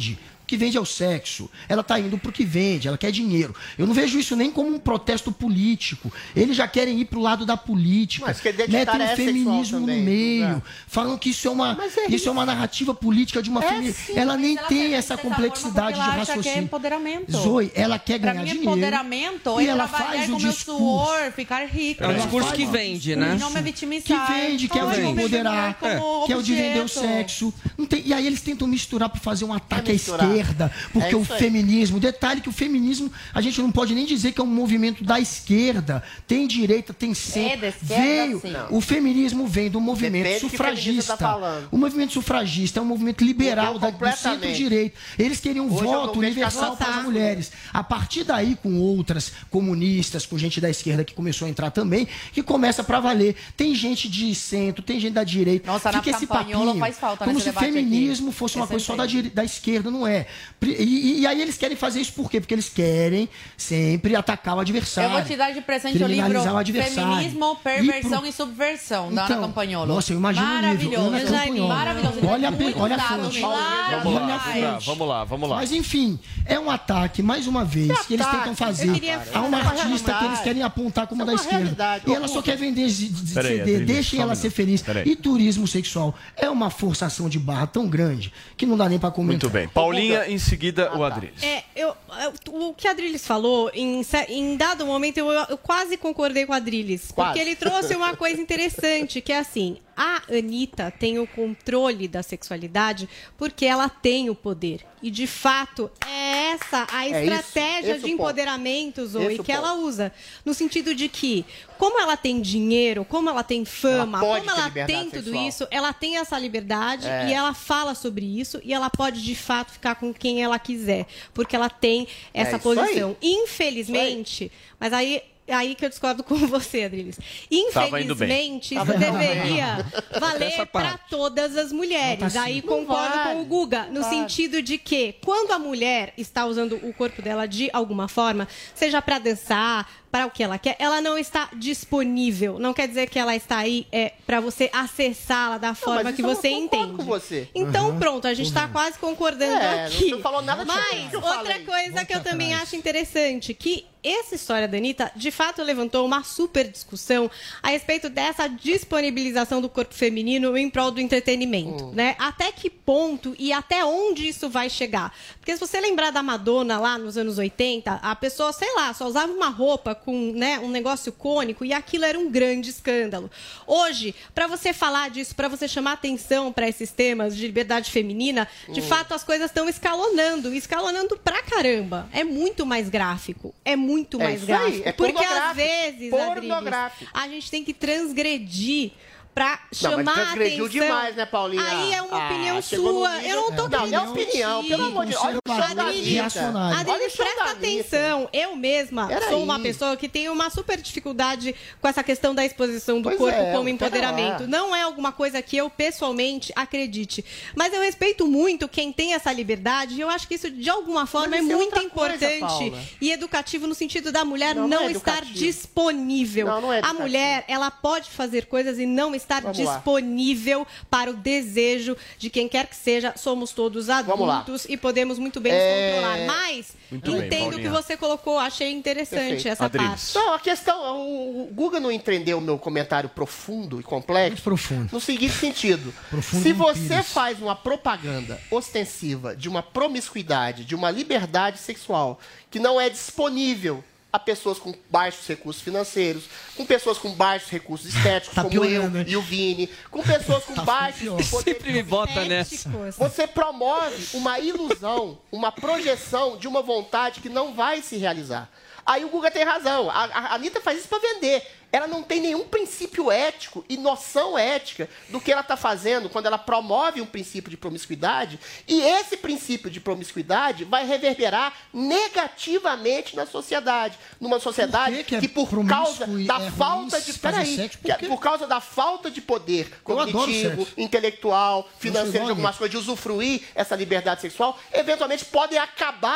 que vende é o sexo. Ela está indo pro que vende, ela quer dinheiro. Eu não vejo isso nem como um protesto político. Eles já querem ir pro lado da política. Mas que metem é o feminismo também, no meio. né? Falam que isso é uma, Mas é isso, isso. é uma narrativa política de uma É família. sim, ela nem Ela tem quer essa dessa complexidade forma de porque ela acha que é raciocínio. empoderamento. Zoe, ela quer Pra ganhar mim, dinheiro. empoderamento E é ela trabalhar faz com o meu discurso. suor, ficar rica. É um discurso que vende, né? E não me vitimizar. Que vende, que é o de Não me empoderar, ver como que é o de vender o objeto. sexo. Não tem- e aí eles tentam misturar para fazer um ataque É à misturar. esquerda, porque É o isso aí. feminismo, detalhe que o feminismo, a gente não pode nem dizer que é um movimento da esquerda, tem direita, tem centro. É da esquerda, Veio, sim. o feminismo vem do movimento Depende do que o feminista sufragista. tá falando. O movimento sufragista é um movimento liberal Mudou da, do completamente. centro-direita. Eles queriam Hoje eu não voto vejo universal casal para as mulheres. A partir daí, com outras comunistas, com gente da esquerda que começou a entrar também, que começa para valer. Tem gente de centro, tem gente da direita. Nossa, Fica na esse Campanhola papinho, faz falta como nesse se o debate feminismo aqui. fosse uma Essa coisa só da, entende. dire- da esquerda, não é. E, e- e aí eles querem fazer isso por quê? Porque eles querem sempre atacar o adversário. Eu vou te dar de presente o livro criminalizar o adversário. Feminismo, Perversão pro- e Subversão, da Ana Então, Campagnolo. nossa, eu imagino o livro, Maravilhoso. Ana Campagnolo. Maravilhoso. Olha a pe- Muito olha a dado, fonte. lá Vamos lá, Olha a atrás. fonte. vamos lá, vamos lá. Mas enfim, é um ataque, mais uma vez, que eles tentam fazer Eu queria a uma fazer uma artista que eles realidade. querem apontar como Isso é da uma esquerda. realidade. E Ô, ela só Guga. quer vender z- z- Peraí, C D, Adriles, deixem só um ela ser minuto. feliz. Peraí. E turismo sexual é uma forçação de barra tão grande que não dá nem pra comentar. Muito bem. Paulinha, em seguida, o Adriles. É, eu, eu- o que a Adriles falou, em, ce- em dado momento, eu, eu quase concordei com a Adriles. Quase. Porque ele trouxe uma coisa interessante, que é assim, a Anitta tem o controle da sexualidade porque ela tem o poder. E, de fato, é essa a É isso, estratégia esse de o ponto. empoderamento, Zoe, Esse o que ponto. ela usa. No sentido de que, como ela tem dinheiro, como ela tem fama, Ela pode como ter ela liberdade tem tudo sexual. isso, ela tem essa liberdade É. e ela fala sobre isso e ela pode, de fato, ficar com quem ela quiser. Porque ela tem essa isso posição. aí. Infelizmente, mas aí... Aí que eu discordo com você, Adriles. Tava indo bem. Infelizmente, Tava isso indo deveria valer Essa para parte. todas as mulheres. Não tá Aí assim. concordo Não com vale. o Guga, no Vale. sentido de que, quando a mulher está usando o corpo dela de alguma forma, seja para dançar, para o que ela quer, ela não está disponível. Não quer dizer que ela está aí é, para você acessá-la da forma mas que isso eu você concordo entende. com você. Então, pronto, a gente está quase concordando É, aqui. não falou nada disso Mas, que eu outra falei. coisa que eu Volta também atrás. acho interessante, que essa história da Anitta, de fato, levantou uma super discussão a respeito dessa disponibilização do corpo feminino em prol do entretenimento, Hum. né? Até que ponto e até onde isso vai chegar? Porque se você lembrar da Madonna lá nos anos oitenta, a pessoa, sei lá, só usava uma roupa com, né, um negócio cônico e aquilo era um grande escândalo. Hoje, para você falar disso, para você chamar atenção para esses temas de liberdade feminina, de Hum. fato as coisas estão escalonando, escalonando pra caramba. É muito mais gráfico, é muito É mais isso aí, gráfico. é porque às pornográfico, vezes, Adriles, pornográfico. a gente tem que transgredir pra Não, mas chamar transgrediu atenção. demais, né, Paulinha? Aí é uma Ah, opinião chegou no sua. nível- Eu não tô Não, não é querendo opinião, discutir. pelo amor de Deus. Olha o show da Adriles, Anitta. reacionário. Olha o Adriles, show da presta Anitta. atenção. Eu mesma Peraí. sou uma pessoa que tem uma super dificuldade com essa questão da exposição do Pois corpo é, como pera empoderamento. lá. Não é alguma coisa que eu pessoalmente acredite. Mas eu respeito muito quem tem essa liberdade e eu acho que isso, de alguma forma, Mas é isso é muito outra coisa, importante Paula. e educativo no sentido da mulher Não, não, não é estar educativo. disponível. Não, não é A educativo. mulher, ela pode fazer coisas e não estar Vamos lá. disponível para o desejo de quem quer que seja. Somos todos Vamos lá. adultos e podemos muito bem É, nos controlar. Mas Muito bem, entendo o que Paulinha. você colocou, achei interessante Perfeito. essa Adriles. parte. Não, a questão, o Guga não entendeu o meu comentário profundo e complexo. Muito profundo. No seguinte sentido, Profundo se como você pires. faz uma propaganda ostensiva de uma promiscuidade, de uma liberdade sexual que não é disponível a pessoas com baixos recursos financeiros, com pessoas com baixos recursos estéticos, Tá como piorando, eu hein? e o Vini, com pessoas com Tá baixos pior. Sempre me bota nessa. Éticos. você promove uma ilusão, uma projeção de uma vontade que não vai se realizar. Aí o Guga tem razão. A, a Anitta faz isso para vender. Ela não tem nenhum princípio ético e noção ética do que ela está fazendo quando ela promove um princípio de promiscuidade. E esse princípio de promiscuidade vai reverberar negativamente na sociedade. Numa sociedade Por que que é que, por promíscuo causa e da é ruim falta de. fazer Peraí, sexo? Por que é quê? por causa da falta de poder Eu adoro cognitivo, sexo. intelectual, financeiro, de igual a algumas coisas, de usufruir essa liberdade sexual, eventualmente podem acabar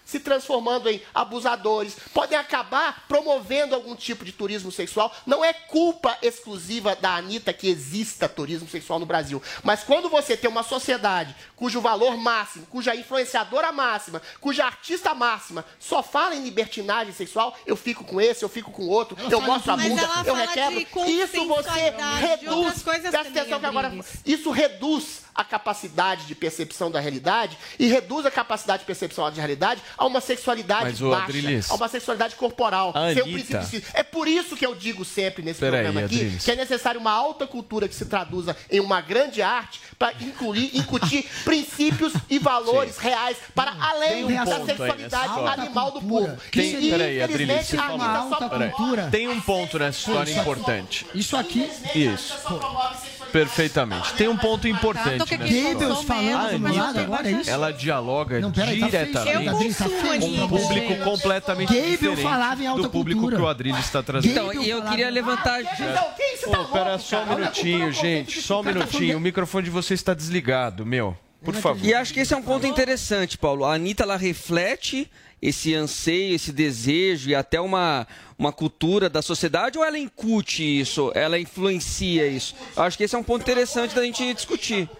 se transformando em abusadores, podem acabar promovendo algum tipo de turismo sexual. Não é culpa exclusiva da Anitta que exista turismo sexual no Brasil. Mas quando você tem uma sociedade cujo valor máximo, cuja influenciadora máxima, cuja artista máxima só fala em libertinagem sexual, eu fico com esse, eu fico com outro, eu, eu mostro a bunda, eu requebro. Isso você reduz. Presta atenção que agora isso reduz a capacidade de percepção da realidade e reduz a capacidade de percepção da realidade a uma sexualidade Mas, ô, baixa, Adrilis, a uma sexualidade corporal. a Sem um Anitta- princípio de- É por isso que eu digo sempre nesse Peraí, programa aqui Adrilis. que é necessário uma alta cultura que se traduza em uma grande arte para incluir, incutir princípios e valores Sim. reais para além Tem um da ponto aí sexualidade nessa história. animal do povo. Tem, E, peraí, Adrilis, infelizmente, você a falou. Anitta só Peraí. promove- Tem um ponto nessa história importante. Isso aqui. Isso. Perfeitamente. Tem um ponto importante Tanto que nessa Goebbels história. falando do meu A lado Anitta, agora, é isso? ela dialoga Não, peraí, tá feio isso. diretamente Eu consumo com um Anitta, público gente. completamente Goebbels diferente falava em alta do público cultura. que o Adriles está trazendo. Então, e eu queria levantar... Ô, pera só um minutinho, gente. Só um minutinho. O microfone de você está desligado, meu. Por favor. E acho que esse é um ponto interessante, Paulo. A Anitta, ela reflete esse anseio, esse desejo e até uma, uma cultura da sociedade, ou ela incute isso, ela influencia isso? Acho que esse é um ponto interessante da gente discutir.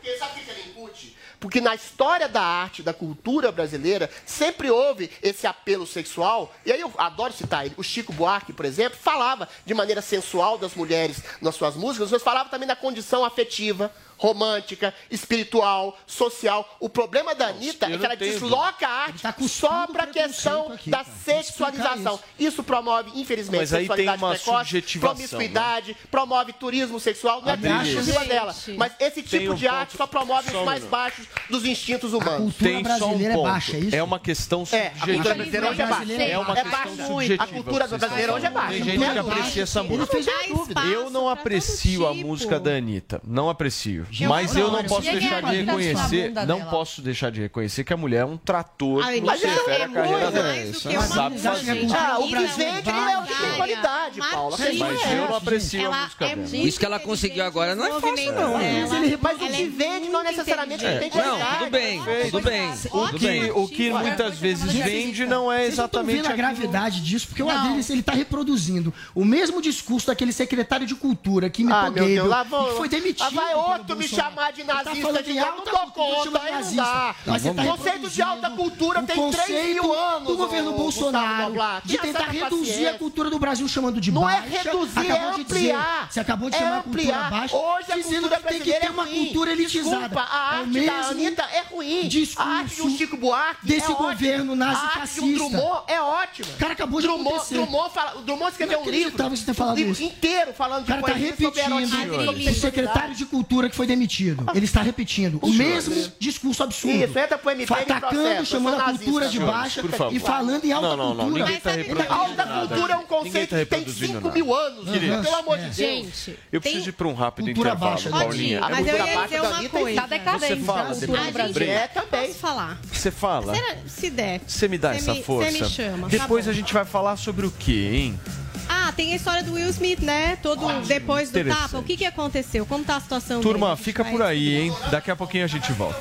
Porque na história da arte, da cultura brasileira, sempre houve esse apelo sexual. E aí eu adoro citar ele. O Chico Buarque, por exemplo, falava de maneira sensual das mulheres nas suas músicas, mas falava também da condição afetiva, romântica, espiritual, social. O problema da Anitta é que ela desloca a arte só para a questão da sexualização. Isso promove, infelizmente, Mas aí tem sexualidade uma precoce, subjetivação, promiscuidade, promove turismo sexual. Não é Adriles. exclusiva dela. Mas esse Tem tipo um de arte ponto- só promove só um os mais minuto. baixos dos instintos humanos. Tem só um ponto. É uma questão É, a subjetiva. cultura brasileira hoje é baixa. É uma É questão baixa. subjetiva. A cultura que vocês brasileira estão hoje é falando. baixa. Tem Não gente é que baixa. aprecia essa Ele música. fez uma dúvida. Eu não aprecio a música da Anitta. Não aprecio. Mas eu não posso deixar de reconhecer. Não posso deixar de reconhecer que a mulher é um trator Ai, que mas se ela refere é à carreira muito dela. mais do que Ela uma sabe mulher. fazer. Ah, o que vende não é o que tem qualidade, Paula. Mas eu não aprecio a música dela. Isso que ela conseguiu agora não é fácil, não. Mas, ele, mas o que vende não necessariamente É. tem Não, qualidade. tudo bem, tudo bem. O Tudo que, bem. o que muitas vezes vende não é Vocês não estão exatamente vendo a aquilo. gravidade disso, porque o Adriles ele está reproduzindo o mesmo discurso daquele secretário de cultura que imitou Ah, meu Deus, Goebbels lá e vou- que foi demitido. lá vai pelo outro me Bolsonaro. chamar de Ele tá nazista falando de em novo, alta não dou cultura, conta, chama aí não nazista. dá. Mas você tá Conceito de alta cultura o tem três conceito mil anos. do governo ô, Bolsonaro Gustavo Noblat. de Tenha tentar certa reduzir paciência. a cultura do Brasil chamando de Não baixa. é reduzir, é acabou de dizer, ampliar. você acabou de É chamar a cultura ampliar. baixa, Hoje a dizendo cultura que tem que brasileira ter é uma ruim. cultura elitizada. Desculpa, a É o arte da mesmo Anitta é ruim. discurso A arte do Chico Buarque desse é ótima. governo A nazi-fascista. arte de um Drummond é ótima. Cara, acabou de Drummond, acontecer. Drummond, fala, o Drummond escreveu Não um livro, acreditava você ter falado um livro isso. inteiro falando O de cara está poesia sobre erotismo, sobre repetindo. O sexualidade. secretário de cultura que foi demitido. Ele está repetindo o mesmo discurso absurdo. Isso, entra pro M P de atacando, processo, eu chamando sou a cultura nazista. de Senhores, baixa por favor. e falando em alta Não, não, não, cultura. ninguém tá reproduzindo Alta nada cultura é um aqui. Ninguém conceito tá que tem reproduzindo cinco nada. mil anos, Queridos, pelo amor de Deus. Gente, Eu preciso ir para um rápido Cultura intervalo, baixa, Paulinha. A mas eu cultura ia baixa dizer da uma Anitta coisa. Tá decadente Você fala a depois cultura do brasileira. É, também. Posso falar? Você fala? Será- Se der. Você me dá Você essa me- força? Você me chama. Depois tá a bom. gente vai falar sobre o quê, hein? Ah, tem a história do Will Smith, né? Todo depois do Interessante. tapa. O que, que aconteceu? Como tá a situação Turma, dele? fica Vai- por aí, hein? Daqui a pouquinho a gente volta.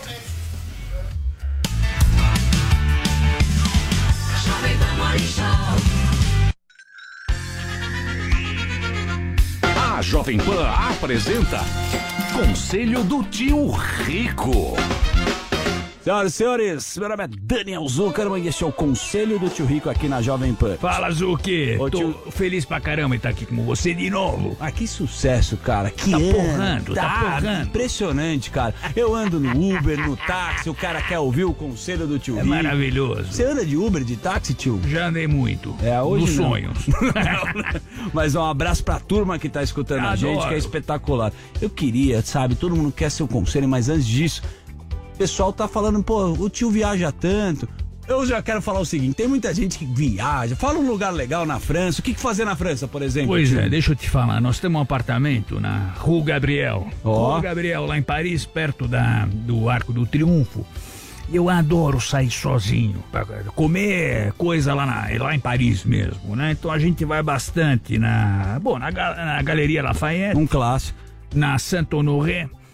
A Jovem Pan apresenta Conselho do Tio Rico. Senhoras e senhores, meu nome é Daniel Zuckerman e este é o Conselho do Tio Rico aqui na Jovem Pan. Fala, Zuki. Ô, Tô tio- feliz pra caramba em estar aqui com você de novo. Ah, que sucesso, cara. Que Tá ano. porrando, tá porrando. Impressionante, cara. Eu ando no Uber, no táxi, o cara quer ouvir o Conselho do Tio É Rico. maravilhoso. Você anda de Uber, de táxi, tio? Já andei muito. É, hoje Nos não. sonhos. Mas um abraço pra turma que tá escutando a Adoro. gente, que é espetacular. Eu queria, sabe, todo mundo quer seu conselho, mas antes disso, o pessoal tá falando, pô, o tio viaja tanto. Eu já quero falar o seguinte, tem muita gente que viaja, fala um lugar legal na França, o que, que fazer na França, por exemplo? Pois tio? é, deixa eu te falar. Nós temos um apartamento na Rue Gabriel. Ó. Rue Gabriel, lá em Paris, perto da, do Arco do Triunfo. E eu adoro sair sozinho, pra comer coisa lá, na, lá em Paris mesmo, né? Então a gente vai bastante na, bom, na, ga- na Galeria Lafayette. Um clássico. Na Saint-Honoré.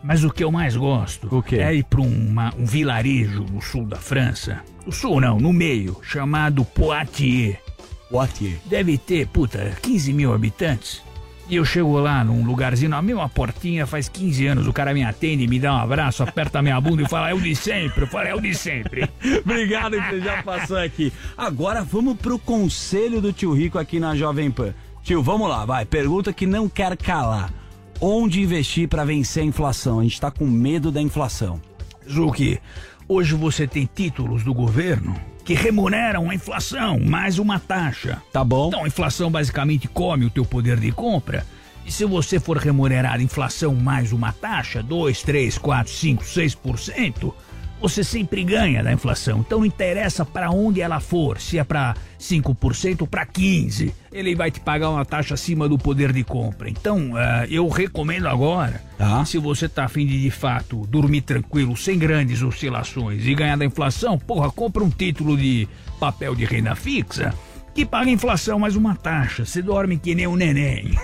Mas o que eu mais gosto o quê? é ir pra uma, um vilarejo no sul da França. No sul não, no meio, chamado Poitiers. Poitiers. Deve ter, puta, quinze mil habitantes. E eu chego lá num lugarzinho, na mesma portinha, faz quinze anos, o cara me atende, me dá um abraço, aperta minha bunda e fala, é o de sempre. Eu falo, é o de sempre. Obrigado que você já passou aqui. Agora vamos pro conselho do tio Rico aqui na Jovem Pan. Tio, vamos lá, vai. Pergunta que não quer calar. Onde investir para vencer a inflação? A gente tá com medo da inflação. Zuki, hoje você tem títulos do governo que remuneram a inflação, mais uma taxa. Tá bom. Então a inflação basicamente come o teu poder de compra. E se você for remunerar a inflação mais uma taxa, dois, três, quatro, cinco, seis por cento, você sempre ganha da inflação. Então não interessa para onde ela for, se é para cinco por cento ou para quinze por cento. Ele vai te pagar uma taxa acima do poder de compra. Então, uh, eu recomendo agora, tá. Se você tá a fim de, de fato, dormir tranquilo, sem grandes oscilações e ganhar da inflação, porra, compra um título de papel de renda fixa que paga a inflação mais uma taxa. Você dorme que nem um neném.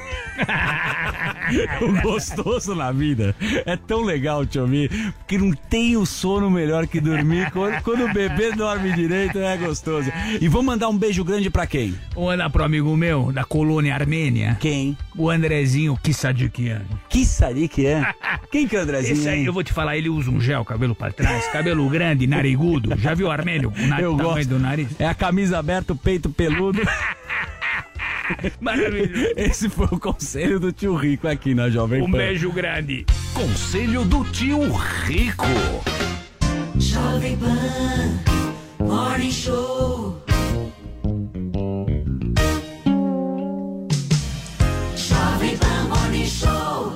O gostoso na vida é tão legal te ouvir, porque não tem o sono melhor que dormir. Quando, quando o bebê dorme direito, é gostoso. E vou mandar um beijo grande pra quem? Vou mandar pro amigo meu, da colônia Armênia. Quem? O Andrezinho Kissadikian. Kissadikian? Quem que é o Andrezinho? Esse aí, eu vou te falar, ele usa um gel, cabelo pra trás, cabelo grande, narigudo. Já viu o Armênio? O nariz, eu tamanho gosto. do nariz? É a camisa aberta, o peito peludo. Maravilha. Esse foi o conselho do tio Rico aqui na Jovem Pan. Um beijo grande. Conselho do tio Rico. Jovem Pan Morning Show. Jovem Pan Morning Show.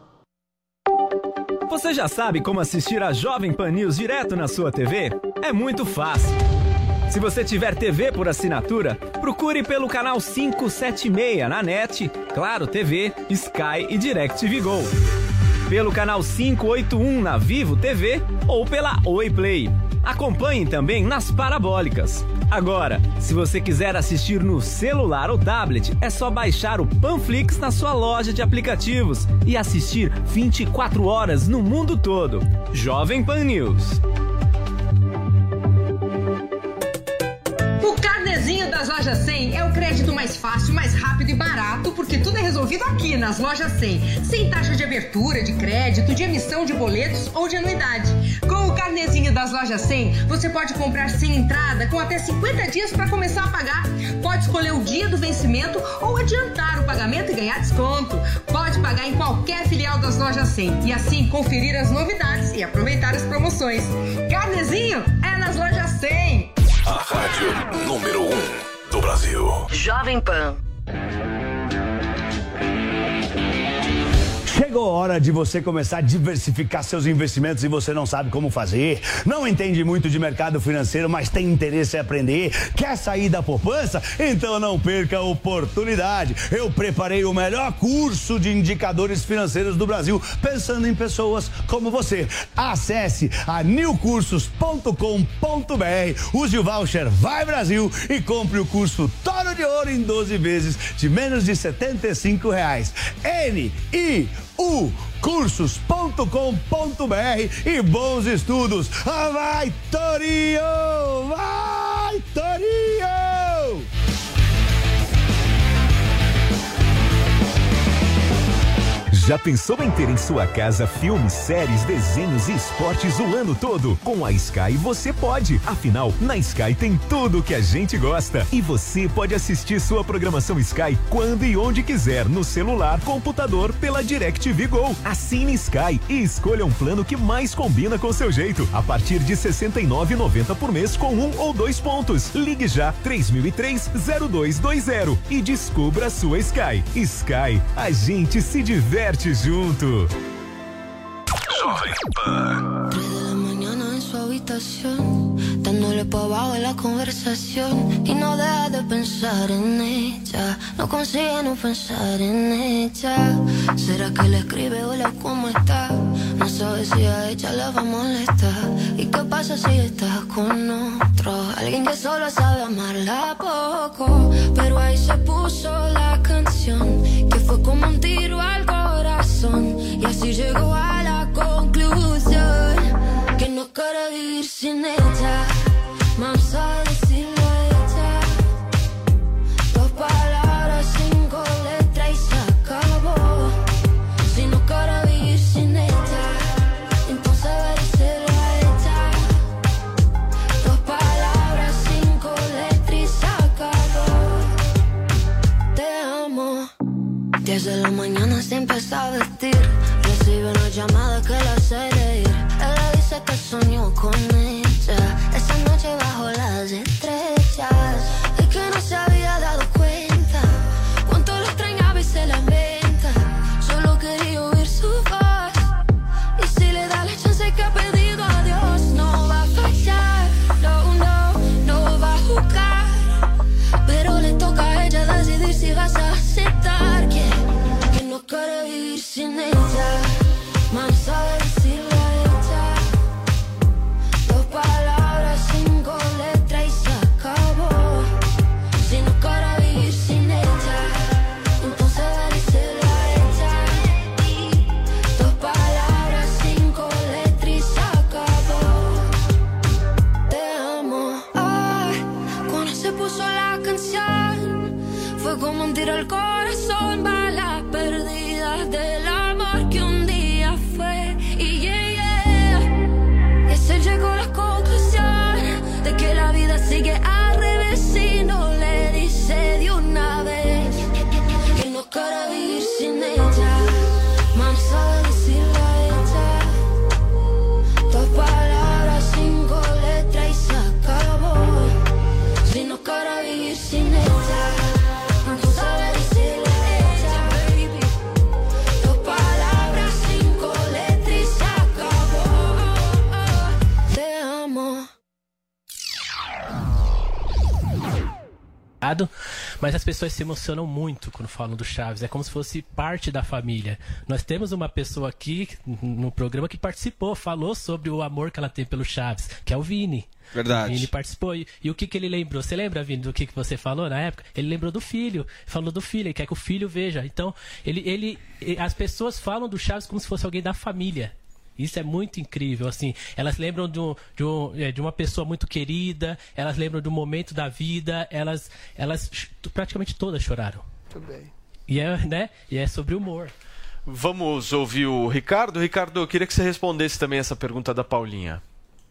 Você já sabe como assistir a Jovem Pan News direto na sua T V? É muito fácil. Se você tiver T V por assinatura, procure pelo canal quinhentos e setenta e seis na NET, Claro T V, Sky e DirecTV Go. Pelo canal quinhentos e oitenta e um na Vivo T V ou pela Oi Play. Acompanhe também nas parabólicas. Agora, se você quiser assistir no celular ou tablet, é só baixar o Panflix na sua loja de aplicativos e assistir vinte e quatro horas no mundo todo. Jovem Pan News. O carnezinho das Lojas cem é o crédito mais fácil, mais rápido e barato, porque tudo é resolvido aqui nas Lojas cem. Sem taxa de abertura, de crédito, de emissão de boletos ou de anuidade. Com o carnezinho das Lojas cem, você pode comprar sem entrada com até cinquenta dias para começar a pagar. Pode escolher o dia do vencimento ou adiantar o pagamento e ganhar desconto. Pode pagar em qualquer filial das Lojas cem e assim conferir as novidades e aproveitar as promoções. Carnezinho é nas Lojas cem. A rádio número um do Brasil. Jovem Pan. Chegou a hora de você começar a diversificar seus investimentos e você não sabe como fazer. Não entende muito de mercado financeiro, mas tem interesse em aprender. Quer sair da poupança? Então não perca a oportunidade. Eu preparei o melhor curso de indicadores financeiros do Brasil, pensando em pessoas como você. Acesse a new cursos ponto com ponto b r, use o voucher Vai Brasil e compre o curso Toro de Ouro em doze vezes de menos de setenta e cinco reais. N I U cursos ponto com ponto b r e bons estudos. Ah, vai, Torinho! Vai, Torinho! Já pensou em ter em sua casa filmes, séries, desenhos e esportes o ano todo? Com a Sky você pode. Afinal, na Sky tem tudo o que a gente gosta. E você pode assistir sua programação Sky quando e onde quiser, no celular, computador, pela DirecTV Go. Assine Sky e escolha um plano que mais combina com seu jeito. A partir de sessenta e nove reais e noventa centavos por mês com um ou dois pontos. Ligue já três mil e três, zero dois dois zero e descubra a sua Sky. Sky, a gente se diverte junto. Jovem Pan. Tres de la mañana en su habitación, dándole pa' abajo en la conversación y no deja de pensar en ella, no consigue no pensar en ella. ¿Será que le escribe hola cómo está? No sabe si a ella le va a molestar. ¿Y qué pasa si está con otro? Alguien que solo sabe amarla poco. Pero ahí se puso la canción que fue como un tiro al corazón y así llegó a la costa. sin ella, más sabe decirlo a ella. Dos palabras, cinco letras y se acabó. Si no quiero vivir sin ella, entonces va a decirlo a ella. Dos palabras, cinco letras y se acabó. Te amo. Diez de la mañana se empieza a vestir, recibe una llamada que la hace reír. Ella dice que soñó con ella esa noche bajo las estrellas y que no se había dado cuenta cuánto la extrañaba y se la inventa. Solo quería oír su voz y si le da la chance que ha pedido a Dios, no va a fallar, no, no, no va a jugar, pero le toca a ella decidir si vas a aceptar que, que no quiere vivir sin ella. Más sabe decirlo a ella. Dos palabras, cinco letras y se acabó. Si no quiero vivir sin ella, entonces va a decirlo a ella. Dos palabras, cinco letras y se acabó. Te amo. Ay, cuando se puso la canción, fue como un tiro al corazón, balas perdidas del amor que un día fue. Y yeah, yeah, y se llegó a la conclusión de que la vida sigue al revés si no le dice de una vez que no quiere vivir sin ella. Más sabe decirlo a ella. Dos palabras, cinco letras y se acabó. Si no quiere vivir sin ella, no sabe decirle a ella, baby. Dos palabras, cinco letras y se acabó. Te amo. Mas as pessoas se emocionam muito quando falam do Chaves. É como se fosse parte da família. Nós temos uma pessoa aqui no programa que participou, falou sobre o amor que ela tem pelo Chaves, que é o Vini. Verdade. O Vini participou. E, e o que, que ele lembrou? Você lembra, Vini, do que, que você falou na época? Ele lembrou do filho. Falou do filho, ele quer que o filho veja. Então, ele, ele, as pessoas falam do Chaves como se fosse alguém da família. Isso é muito incrível, assim, elas lembram de, um, de, um, de uma pessoa muito querida, elas lembram do momento da vida, elas, elas praticamente todas choraram. Muito bem. E é, né? E é sobre humor. Vamos ouvir o Ricardo. Ricardo, eu queria que você respondesse também essa pergunta da Paulinha.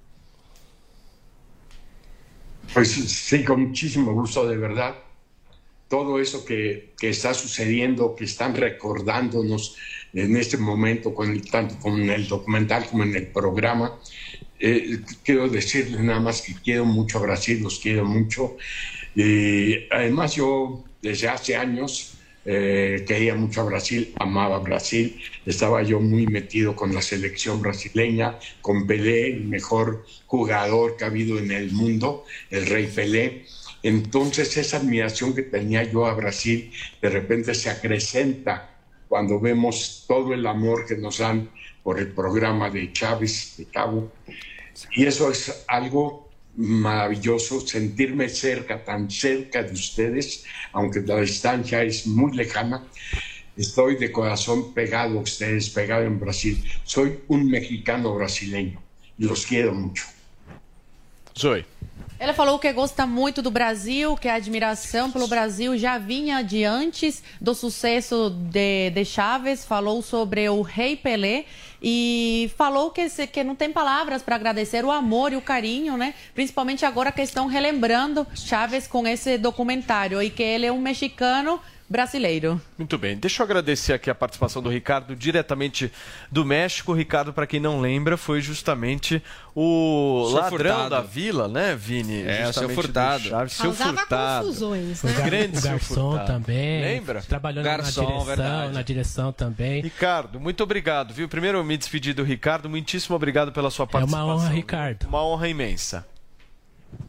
Pues sí, con muchísimo gusto, de verdad. Todo eso que, que está sucediendo, que están recordándonos en este momento, con el, tanto con el documental como en el programa, eh, quiero decirles nada más que quiero mucho a Brasil, los quiero mucho. Y además yo desde hace años eh, quería mucho a Brasil, amaba a Brasil, estaba yo muy metido con la selección brasileña, con Pelé, el mejor jugador que ha habido en el mundo, el Rey Pelé. Entonces esa admiración que tenía yo a Brasil de repente se acrecenta cuando vemos todo el amor que nos dan por el programa de Chávez, de Cabo. Y eso es algo maravilloso, sentirme cerca, tan cerca de ustedes, aunque la distancia es muy lejana. Estoy de corazón pegado a ustedes, pegado en Brasil. Soy un mexicano brasileño y los quiero mucho. Zoe. Ela falou que gosta muito do Brasil, que a admiração pelo Brasil já vinha de antes do sucesso de, de Chaves. Falou sobre o Rei Pelé e falou que, que não tem palavras para agradecer o amor e o carinho, né? Principalmente agora que estão relembrando Chaves com esse documentário e que ele é um mexicano brasileiro. Muito bem, deixa eu agradecer aqui a participação do Ricardo diretamente do México. O Ricardo, para quem não lembra, foi justamente o Seu ladrão Furtado. da vila, né, Vini? É, o Seu Justamente Furtado. do Chaves. Seu Causava Furtado. confusões, O, né? gar, Grande o Seu garçom Furtado. também. Lembra? Trabalhando Garçom, na direção, verdade. na direção também. Ricardo, muito obrigado, viu? Primeiro eu me despedi do Ricardo, muitíssimo obrigado pela sua É participação. uma honra, Ricardo. Uma honra imensa.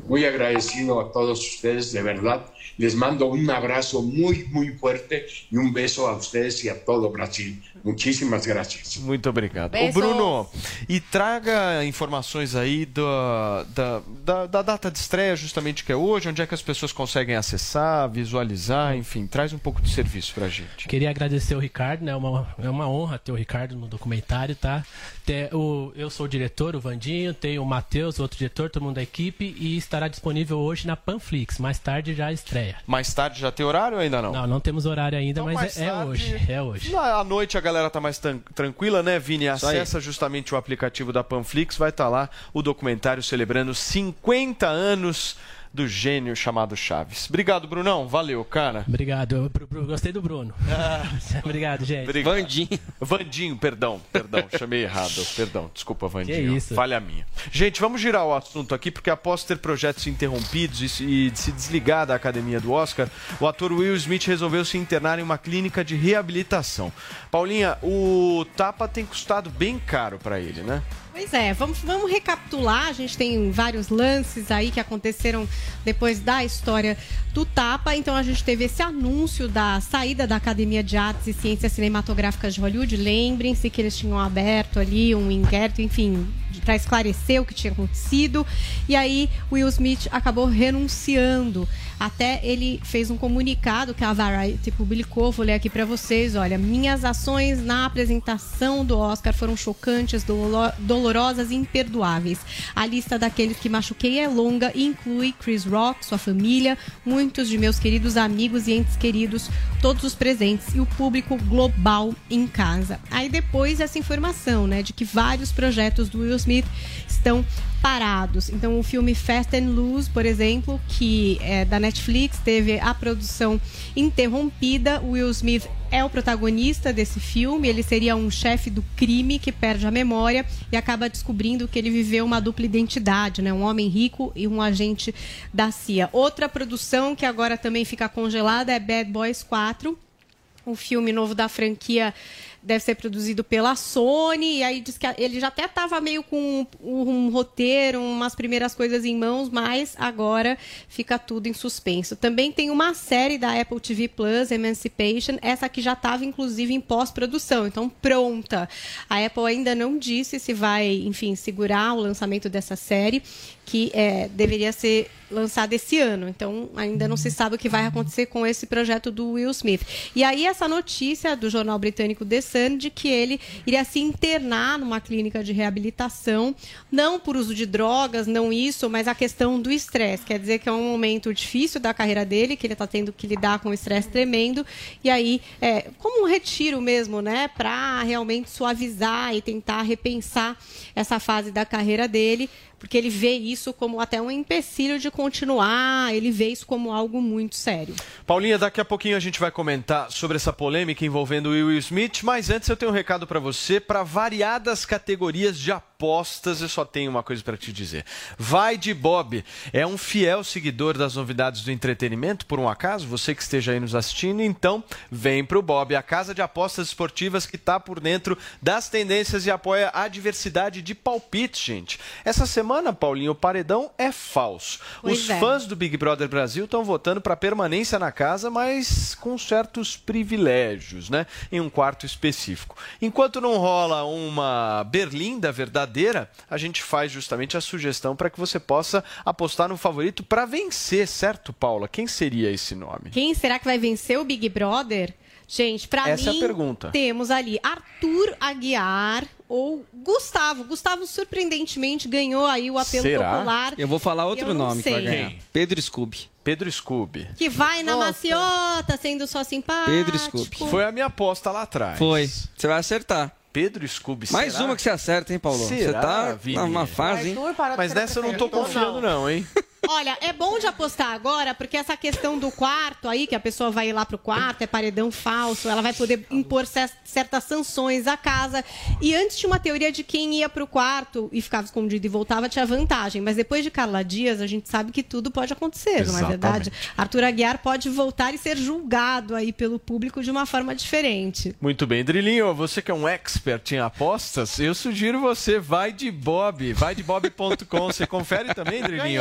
muy agradecido a todos ustedes, de verdad. Les mando un abrazo muy, muy fuerte y un beso a ustedes y a todo Brasil. Muchísimas gracias. Muito obrigado. Besos. Ô Bruno, e traga informações aí da, da, da, da data de estreia, justamente que é hoje, onde é que as pessoas conseguem acessar, visualizar, enfim, traz um pouco de serviço pra gente. Queria agradecer o Ricardo, né? É uma, é uma honra ter o Ricardo no documentário, tá? Ter o, eu sou o diretor, o Vandinho, tem o Matheus, outro diretor, todo mundo da equipe, e estará disponível hoje na Panflix. Mais tarde já estreia. Mais tarde já tem horário ou ainda não? Não, não temos horário ainda, Então, mas mais é, é tarde- hoje. É hoje. À noite a galera tá mais tan- tranquila, né, Vini? Isso aí. Acessa justamente o aplicativo da Panflix, vai estar lá o documentário celebrando cinquenta anos do gênio chamado Chaves. Obrigado, Brunão. Valeu, cara. Obrigado. Eu, Bru- Bru- gostei do Bruno. Obrigado, gente. Obrigado. Vandinho. Vandinho, perdão, perdão, chamei errado. Perdão, desculpa, Vandinho. Que isso. Falha minha. Gente, vamos girar o assunto aqui, porque após ter projetos interrompidos e se, e se desligar da academia do Oscar, o ator Will Smith resolveu se internar em uma clínica de reabilitação. Paulinha, o tapa tem custado bem caro pra ele, né? Pois é, vamos, vamos recapitular. A gente tem vários lances aí que aconteceram depois da história do Tapa. Então a gente teve esse anúncio da saída da Academia de Artes e Ciências Cinematográficas de Hollywood. Lembrem-se que eles tinham aberto ali um inquérito, enfim, para esclarecer o que tinha acontecido. E aí Will Smith acabou renunciando. Até ele fez um comunicado que a Variety publicou, vou ler aqui para vocês. Olha, minhas ações na apresentação do Oscar foram chocantes, dolo- dolorosas e imperdoáveis. A lista daqueles que machuquei é longa e inclui Chris Rock, sua família, muitos de meus queridos amigos e entes queridos, todos os presentes e o público global em casa. Aí depois essa informação, né, de que vários projetos do Will Smith estão parados. Então o filme Fast and Loose, por exemplo, que é da Netflix, teve a produção interrompida. Will Smith é o protagonista desse filme. Ele seria um chefe do crime que perde a memória e acaba descobrindo que ele viveu uma dupla identidade, né? Um homem rico e um agente da C I A. Outra produção que agora também fica congelada é Bad Boys quatro, um filme novo da franquia. Deve ser produzido pela Sony, e aí diz que ele já até estava meio com um, um roteiro, umas primeiras coisas em mãos, mas agora fica tudo em suspenso. Também tem uma série da Apple T V Plus, Emancipation, essa aqui já estava inclusive em pós-produção, então pronta. A Apple ainda não disse se vai, enfim, segurar o lançamento dessa série, que é, deveria ser lançada esse ano. Então, ainda não se sabe o que vai acontecer com esse projeto do Will Smith. E aí, essa notícia do jornal britânico The Sun de que ele iria se internar numa clínica de reabilitação, não por uso de drogas, não isso, mas a questão do estresse. Quer dizer que é um momento difícil da carreira dele, que ele está tendo que lidar com um estresse tremendo. E aí, é, como um retiro mesmo, né? Para realmente suavizar e tentar repensar essa fase da carreira dele, porque ele vê isso como até um empecilho de continuar, ele vê isso como algo muito sério. Paulinha, daqui a pouquinho a gente vai comentar sobre essa polêmica envolvendo o Will Smith, mas antes eu tenho um recado para você, para variadas categorias de apostas, eu só tenho uma coisa para te dizer. Vai de Bob, é um fiel seguidor das novidades do entretenimento, por um acaso, você que esteja aí nos assistindo, então vem pro Bob, a casa de apostas esportivas que está por dentro das tendências e apoia a diversidade de palpites, gente. Essa semana, Paulinho, o paredão é falso. Pois Os é. fãs do Big Brother Brasil estão votando para permanência na casa, mas com certos privilégios, né? Em um quarto específico. Enquanto não rola uma berlinda verdadeira, a gente faz justamente a sugestão para que você possa apostar no favorito para vencer, certo, Paula? Quem seria esse nome? Quem será que vai vencer o Big Brother? Gente, pra Essa mim, é a pergunta. Temos ali Arthur Aguiar ou Gustavo. Gustavo, surpreendentemente, ganhou aí o apelo Será? popular. Eu vou falar outro Eu não nome que vai sei. ganhar. Pedro Scooby. Pedro Scooby. Que vai na Nossa. maciota, sendo só simpático. Pedro Scooby. Foi a minha aposta lá atrás. Foi. Você vai acertar. Pedro Scooby, Mais será? uma que você acerta, hein, Paulo? Você Será, tá Vini? numa fase, hein? Mas nessa eu não tô confiando não, hein? Olha, é bom de apostar agora, porque essa questão do quarto aí, que a pessoa vai ir lá pro quarto, é paredão falso, ela vai poder impor cer- certas sanções à casa. E antes tinha uma teoria de quem ia pro quarto e ficava escondido e voltava, tinha vantagem. Mas depois de Carla Dias, a gente sabe que tudo pode acontecer, não é verdade? Arthur Aguiar pode voltar e ser julgado aí pelo público de uma forma diferente. Muito bem, Drilinho, você que é um expert em apostas, eu sugiro você, vai de Bob, vai de bob ponto com. Você confere também, Drilinho? Ganhei essa.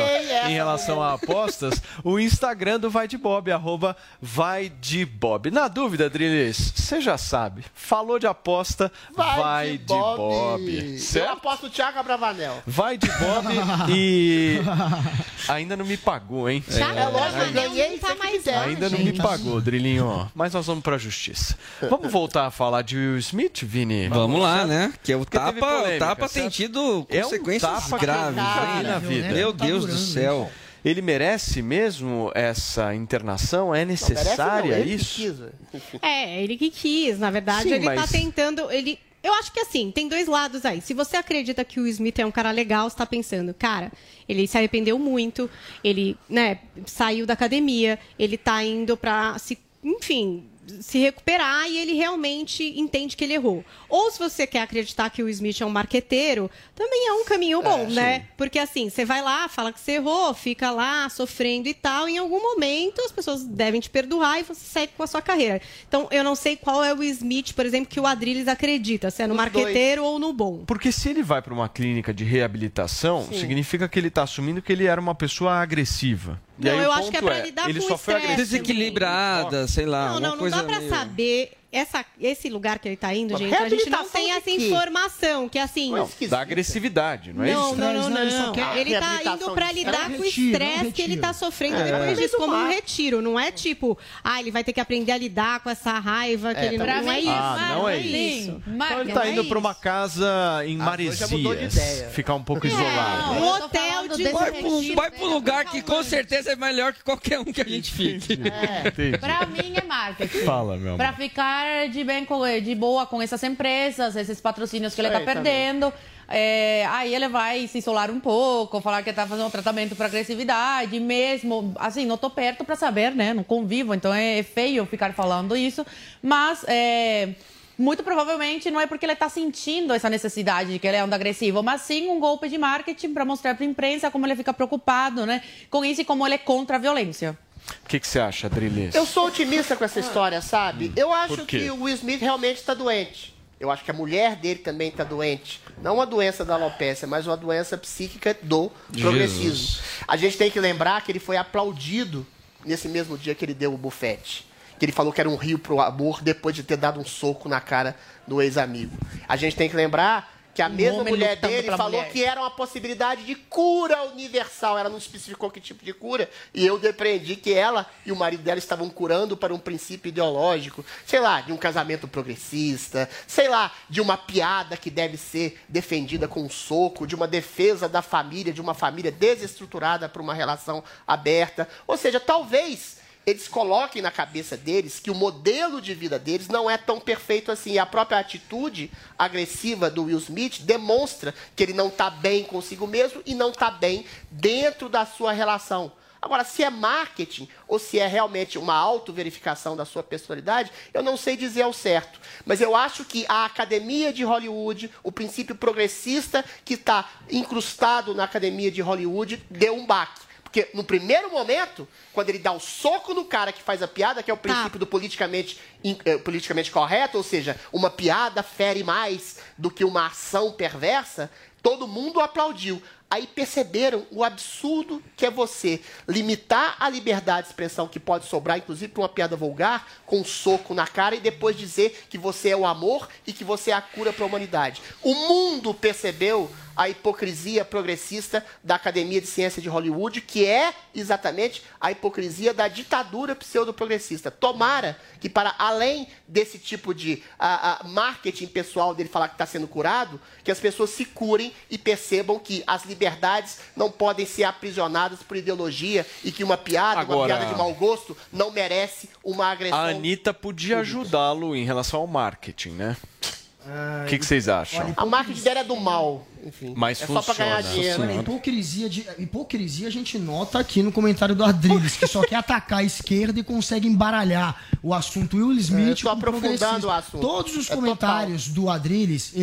em relação a apostas, o Instagram do Vai de Bob, arroba Vai de Bob. Na dúvida, Adriles, você já sabe, falou de aposta, vai, vai de, de Bob. Bob. Eu aposto o Thiago Abravanel. Vai de Bob e ainda não me pagou, hein? É, é lógico, eu ganhei, tá mais Ainda não me pagou, Drilinho, mas nós vamos pra justiça. Vamos voltar a falar de Will Smith, Vini? Vamos lá, né? Que o Porque teve tapa, polêmica, o tapa tem certo? tido É um consequências tapa que graves cai hein? na vida. Meu Deus do céu. Ele merece mesmo essa internação? É necessária não, ele isso? Que quis, É, ele que quis. Na verdade, Sim, ele mas... tá tentando... Ele... Eu acho que assim, tem dois lados aí. Se você acredita que o Smith é um cara legal, você tá pensando, cara, ele se arrependeu muito, ele, né, saiu da academia, ele tá indo pra se, enfim, se recuperar e ele realmente entende que ele errou. Ou se você quer acreditar que o Smith é um marqueteiro, também é um caminho bom, é, né? Porque assim, você vai lá, fala que você errou, fica lá sofrendo e tal, e em algum momento as pessoas devem te perdoar e você segue com a sua carreira. Então, eu não sei qual é o Smith, por exemplo, que o Adriles acredita, se é no Os marqueteiro dois. ou no bom. Porque se ele vai para uma clínica de reabilitação, Sim. significa que ele está assumindo que ele era uma pessoa agressiva. E Não, aí eu o acho ponto que é pra é, lidar ele com só o foi estresse agressivo. Desequilibrada, sei lá. Não, não, não coisa dá pra meio... saber. Essa, esse lugar que ele tá indo, Mas gente, a gente não reabilitação tem de essa quê? informação, que assim... Não, da agressividade, não é Não, isso? não, não, não. Ele só quer Ele tá reabilitação indo pra de lidar estresse. com o Retiro, estresse não que ele retiro. tá sofrendo É. depois disso, como um Mas- retiro. Não é tipo, ah, ele vai ter que aprender a lidar com essa raiva que É, ele não... pra Não é mim, isso. Ah, não é isso. Então ele tá indo pra uma casa em Ah, já mudou de Maresias, ideia. ficar um pouco É, isolado. um hotel de... Vai pra um- vai pra um lugar que com certeza é melhor que qualquer um que a gente fique. Entendi. Pra mim é marketing. Fala, meu amor. Pra ficar de bem com, de boa com essas empresas, esses patrocínios que ele Isso tá aí também. perdendo. É, aí ele vai se isolar um pouco, falar que tá fazendo um tratamento para agressividade, mesmo, assim, não tô perto para saber, né? Não convivo, então é feio ficar falando isso. Mas é, muito provavelmente não é porque ele tá sentindo essa necessidade de que ele é um agressivo, mas sim um golpe de marketing para mostrar para a imprensa como ele fica preocupado, né? Com isso e como ele é contra a violência. O que, que você acha, Adriles? Eu sou otimista com essa história, sabe? Eu acho Por quê? que o Will Smith realmente está doente. Eu acho que a mulher dele também está doente. Não uma doença da alopecia, mas uma doença psíquica do progressismo. Jesus. A gente tem que lembrar que ele foi aplaudido nesse mesmo dia que ele deu o bufete. Que ele falou que era um rio pro amor depois de ter dado um soco na cara do ex-amigo. A gente tem que lembrar que a Um mesma homem mulher lutando dele pela falou mulher. que era uma possibilidade de cura universal. Ela não especificou que tipo de cura. E eu depreendi que ela e o marido dela estavam curando para um princípio ideológico. Sei lá, de um casamento progressista. Sei lá, de uma piada que deve ser defendida com um soco. De uma defesa da família, de uma família desestruturada para uma relação aberta. Ou seja, talvez eles coloquem na cabeça deles que o modelo de vida deles não é tão perfeito assim. E a própria atitude agressiva do Will Smith demonstra que ele não está bem consigo mesmo e não está bem dentro da sua relação. Agora, se é marketing ou se é realmente uma autoverificação da sua personalidade, eu não sei dizer ao certo. Mas eu acho que a Academia de Hollywood, o princípio progressista que está incrustado na Academia de Hollywood, deu um baque. Porque no primeiro momento, quando ele dá o soco no cara que faz a piada, que é o princípio do politicamente, in- eh, politicamente correto, ou seja, uma piada fere mais do que uma ação perversa, todo mundo aplaudiu. Aí perceberam o absurdo que é você limitar a liberdade de expressão que pode sobrar, inclusive para uma piada vulgar, com um soco na cara e depois dizer que você é o amor e que você é a cura para a humanidade. O mundo percebeu a hipocrisia progressista da Academia de Ciência de Hollywood, que é exatamente a hipocrisia da ditadura pseudo-progressista. Tomara que, para além desse tipo de a, a, marketing pessoal dele falar que está sendo curado, que as pessoas se curem e percebam que as liberdades não podem ser aprisionadas por ideologia e que uma piada, uma Agora- piada de mau gosto, não merece uma agressão. A Anitta podia ajudá-lo em relação ao marketing, né? O que, que vocês acham? A marketing dela é do mal, enfim. Mas é só para ganhar funciona. dinheiro. Olha, hipocrisia, de, hipocrisia a gente nota aqui no comentário do Adriles, que só quer atacar a esquerda e consegue embaralhar o assunto Will É, eu Smith tô com o aprofundando progressismo. o assunto. Todos os É comentários do Adriles, ele é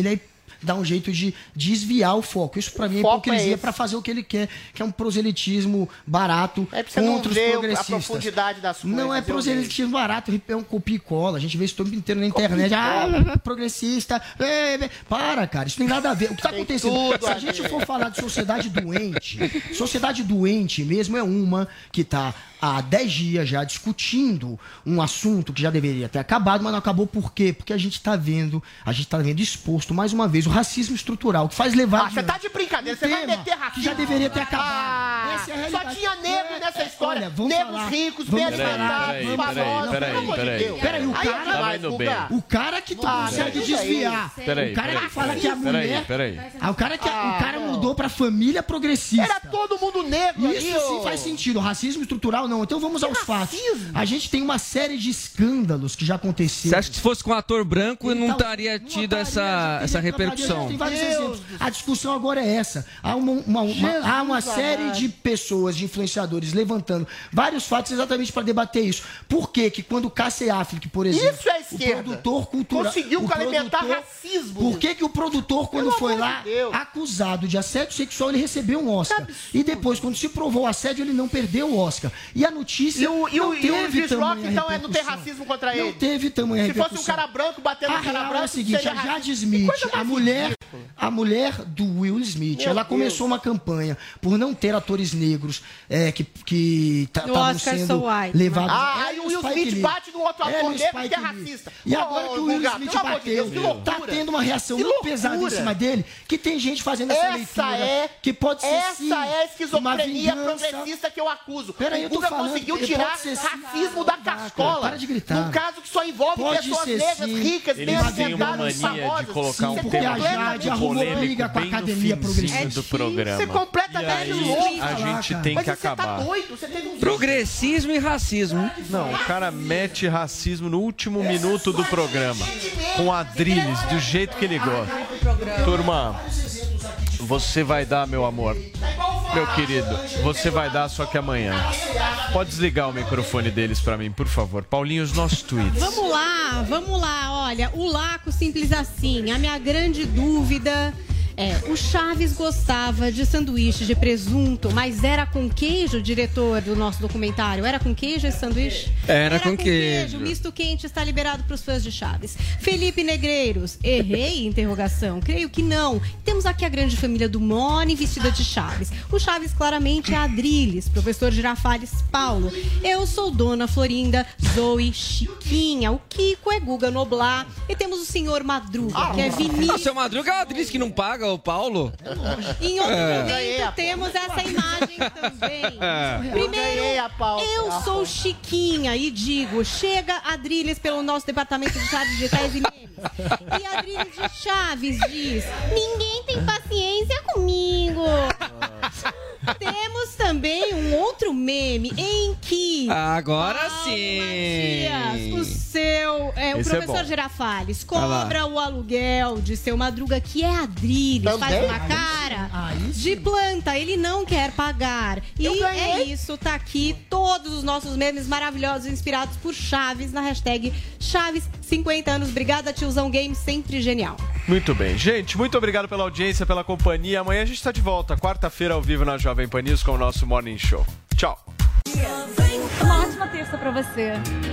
dá um jeito de desviar o foco. Isso pra mim é Foco hipocrisia é pra fazer o que ele quer, que é um proselitismo barato É pra você não contra os ver progressistas. a profundidade das coisas. Não é eu proselitismo barato, é um copia e cola. A gente vê isso o tempo inteiro na internet. Ah, progressista. É, é, para, cara, isso não tem nada a ver. O que tá Tem acontecendo? tudo Se a a gente ver. for falar de sociedade doente, sociedade doente mesmo é uma que tá há dez dias já discutindo um assunto que já deveria ter acabado, mas não acabou por quê? Porque a gente tá vendo, a gente tá vendo exposto mais uma vez o racismo estrutural que faz levar Ah, você tá de brincadeira, você vai tema meter racismo. que já deveria ter acabado. Ah, Essa é a só realidade. tinha negro É, nessa é, história. olha, vamos Negros falar, ricos, vamos bem falar, alimentados, vamos famosos. falar. Pelo amor de Peraí, Deus. peraí, o Aí cara, não vai julgar. o cara que tu Ah, consegue não, desviar, peraí, o cara peraí, que fala peraí, que a peraí, mulher, peraí. Ah, o cara que Ah, o cara não. mudou pra família progressista. Era todo mundo negro Isso ali, sim ô. faz sentido, racismo estrutural não. Então vamos aos fatos. A gente tem uma série de escândalos que já aconteceram. Você acha que se fosse com um ator branco não Então, estaria tido essa, essa repercussão? Tem vários exemplos. A discussão agora é essa. Há uma, uma- uma- Jesus há uma série amado. de pessoas, de influenciadores, levantando vários fatos exatamente para debater isso. Por que que quando o Casey Affleck, por exemplo, Isso é o esquerda. produtor cultural... Conseguiu o alimentar produtor- racismo. Por que que o produtor, quando Pelo foi amor lá de Deus. acusado de assédio sexual, ele recebeu um Oscar? E depois, quando se provou o assédio, ele não perdeu o Oscar. E a notícia E o, e não o, e o teve Chris Rock, tamanha então, é não ter repercussão. racismo contra ele. Não teve tamanha Se fosse um repercussão. cara branco batendo A no cara real branco, é a seguinte, seria a Jade racista. Smith, Coisa a mais mulher, ridícula. a mulher do Will Smith, Meu ela Deus. começou uma campanha por não ter atores negros é, que que No estavam Oscar sendo So White. levados. Ah, É, aí no o Will Spike Smith Lee. bate no outro É, ator no negro que Spike é Lee. racista. E Ô, agora que o Will Guga, Smith pelo amor de Deus, bateu, que tá loucura. tendo uma reação Que muito pesada em loucura. cima dele, que tem gente fazendo essa, Essa leitura, é, que pode ser essa sim, é a esquizofrenia uma vingança. progressista que eu acuso. Peraí, o eu tô Guga falando, conseguiu pode tirar ser sim. racismo da cascola. Para de gritar. Num caso que só envolve Pode pessoas ser negras, sim. ricas, bem Eles têm uma alimentadas, mania de famosas. colocar um Isso é tema completamente arrumou polêmico, briga com a bem no academia progressista. finzinho É do programa. Isso é completamente louco. a gente tem Mas que você acabar. tá doido? Você teve um Progressismo e racismo. Não, o cara mete racismo no último minuto do programa. Com Adrilles, do jeito que ele gosta. Turma, você vai dar, meu amor. Meu querido, você vai dar, só que amanhã. Pode desligar o microfone deles pra mim, por favor. Paulinho, os nossos tweets. Vamos lá, vamos lá. Olha, o Laco simples assim. A minha grande dúvida é, o Chaves gostava de sanduíche de presunto, mas era com queijo, diretor do nosso documentário? Era com queijo esse sanduíche? Era com queijo. Misto quente está liberado para os fãs de Chaves. Felipe Negreiros, errei? Interrogação. Creio que não. Temos aqui a grande família do Mone vestida de Chaves. O Chaves claramente é Adrilles, professor Girafales Paulo. Eu sou Dona Florinda, Zoe Chiquinha. O Kiko é Guga Noblar. E temos o senhor Madruga, que é Vinícius. O seu Madruga é o Adrilles que não paga o Paulo? Em outro É. momento temos essa imagem também. É. Primeiro, ganhei a pauta. eu sou Chiquinha e digo, chega Adrilles pelo nosso departamento de chaves digitais e memes. E Adrilles de Chaves diz, ninguém tem paciência comigo. Temos também um outro meme em que Agora Paulo sim. Matias, o seu, é, o Esse é professor bom. Girafales, Vai lá. cobra o aluguel de seu Madruga, que é Adrilles, faz Também? uma cara de planta, ele não quer pagar. E Eu ganhei. é isso, tá aqui todos os nossos memes maravilhosos inspirados por Chaves na hashtag Chaves cinquenta anos. Obrigada, tiozão Games, sempre genial. Muito bem. Gente, muito obrigado pela audiência, pela companhia. Amanhã a gente tá de volta, quarta-feira, ao vivo na Jovem Pan News com o nosso Morning Show. Tchau. Uma ótima terça pra você.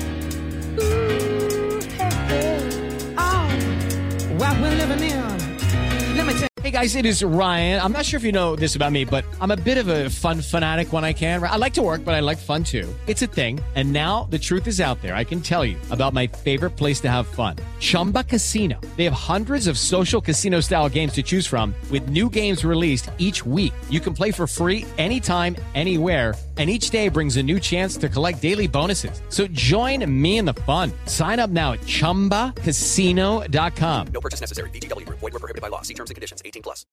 What we're living in. Let me tell Hey guys, it is Ryan. I'm not sure if you know this about me, but I'm a bit of a fun fanatic when I can. I like to work, but I like fun too. It's a thing. And now the truth is out there. I can tell you about my favorite place to have fun. Chumba Casino. They have hundreds of social casino style games to choose from with new games released each week. You can play for free anytime, anywhere. And each day brings a new chance to collect daily bonuses. So join me in the fun. Sign up now at chumba casino dot com. No purchase necessary. V G W Group. Void where prohibited by law. See terms and conditions. eighteen plus.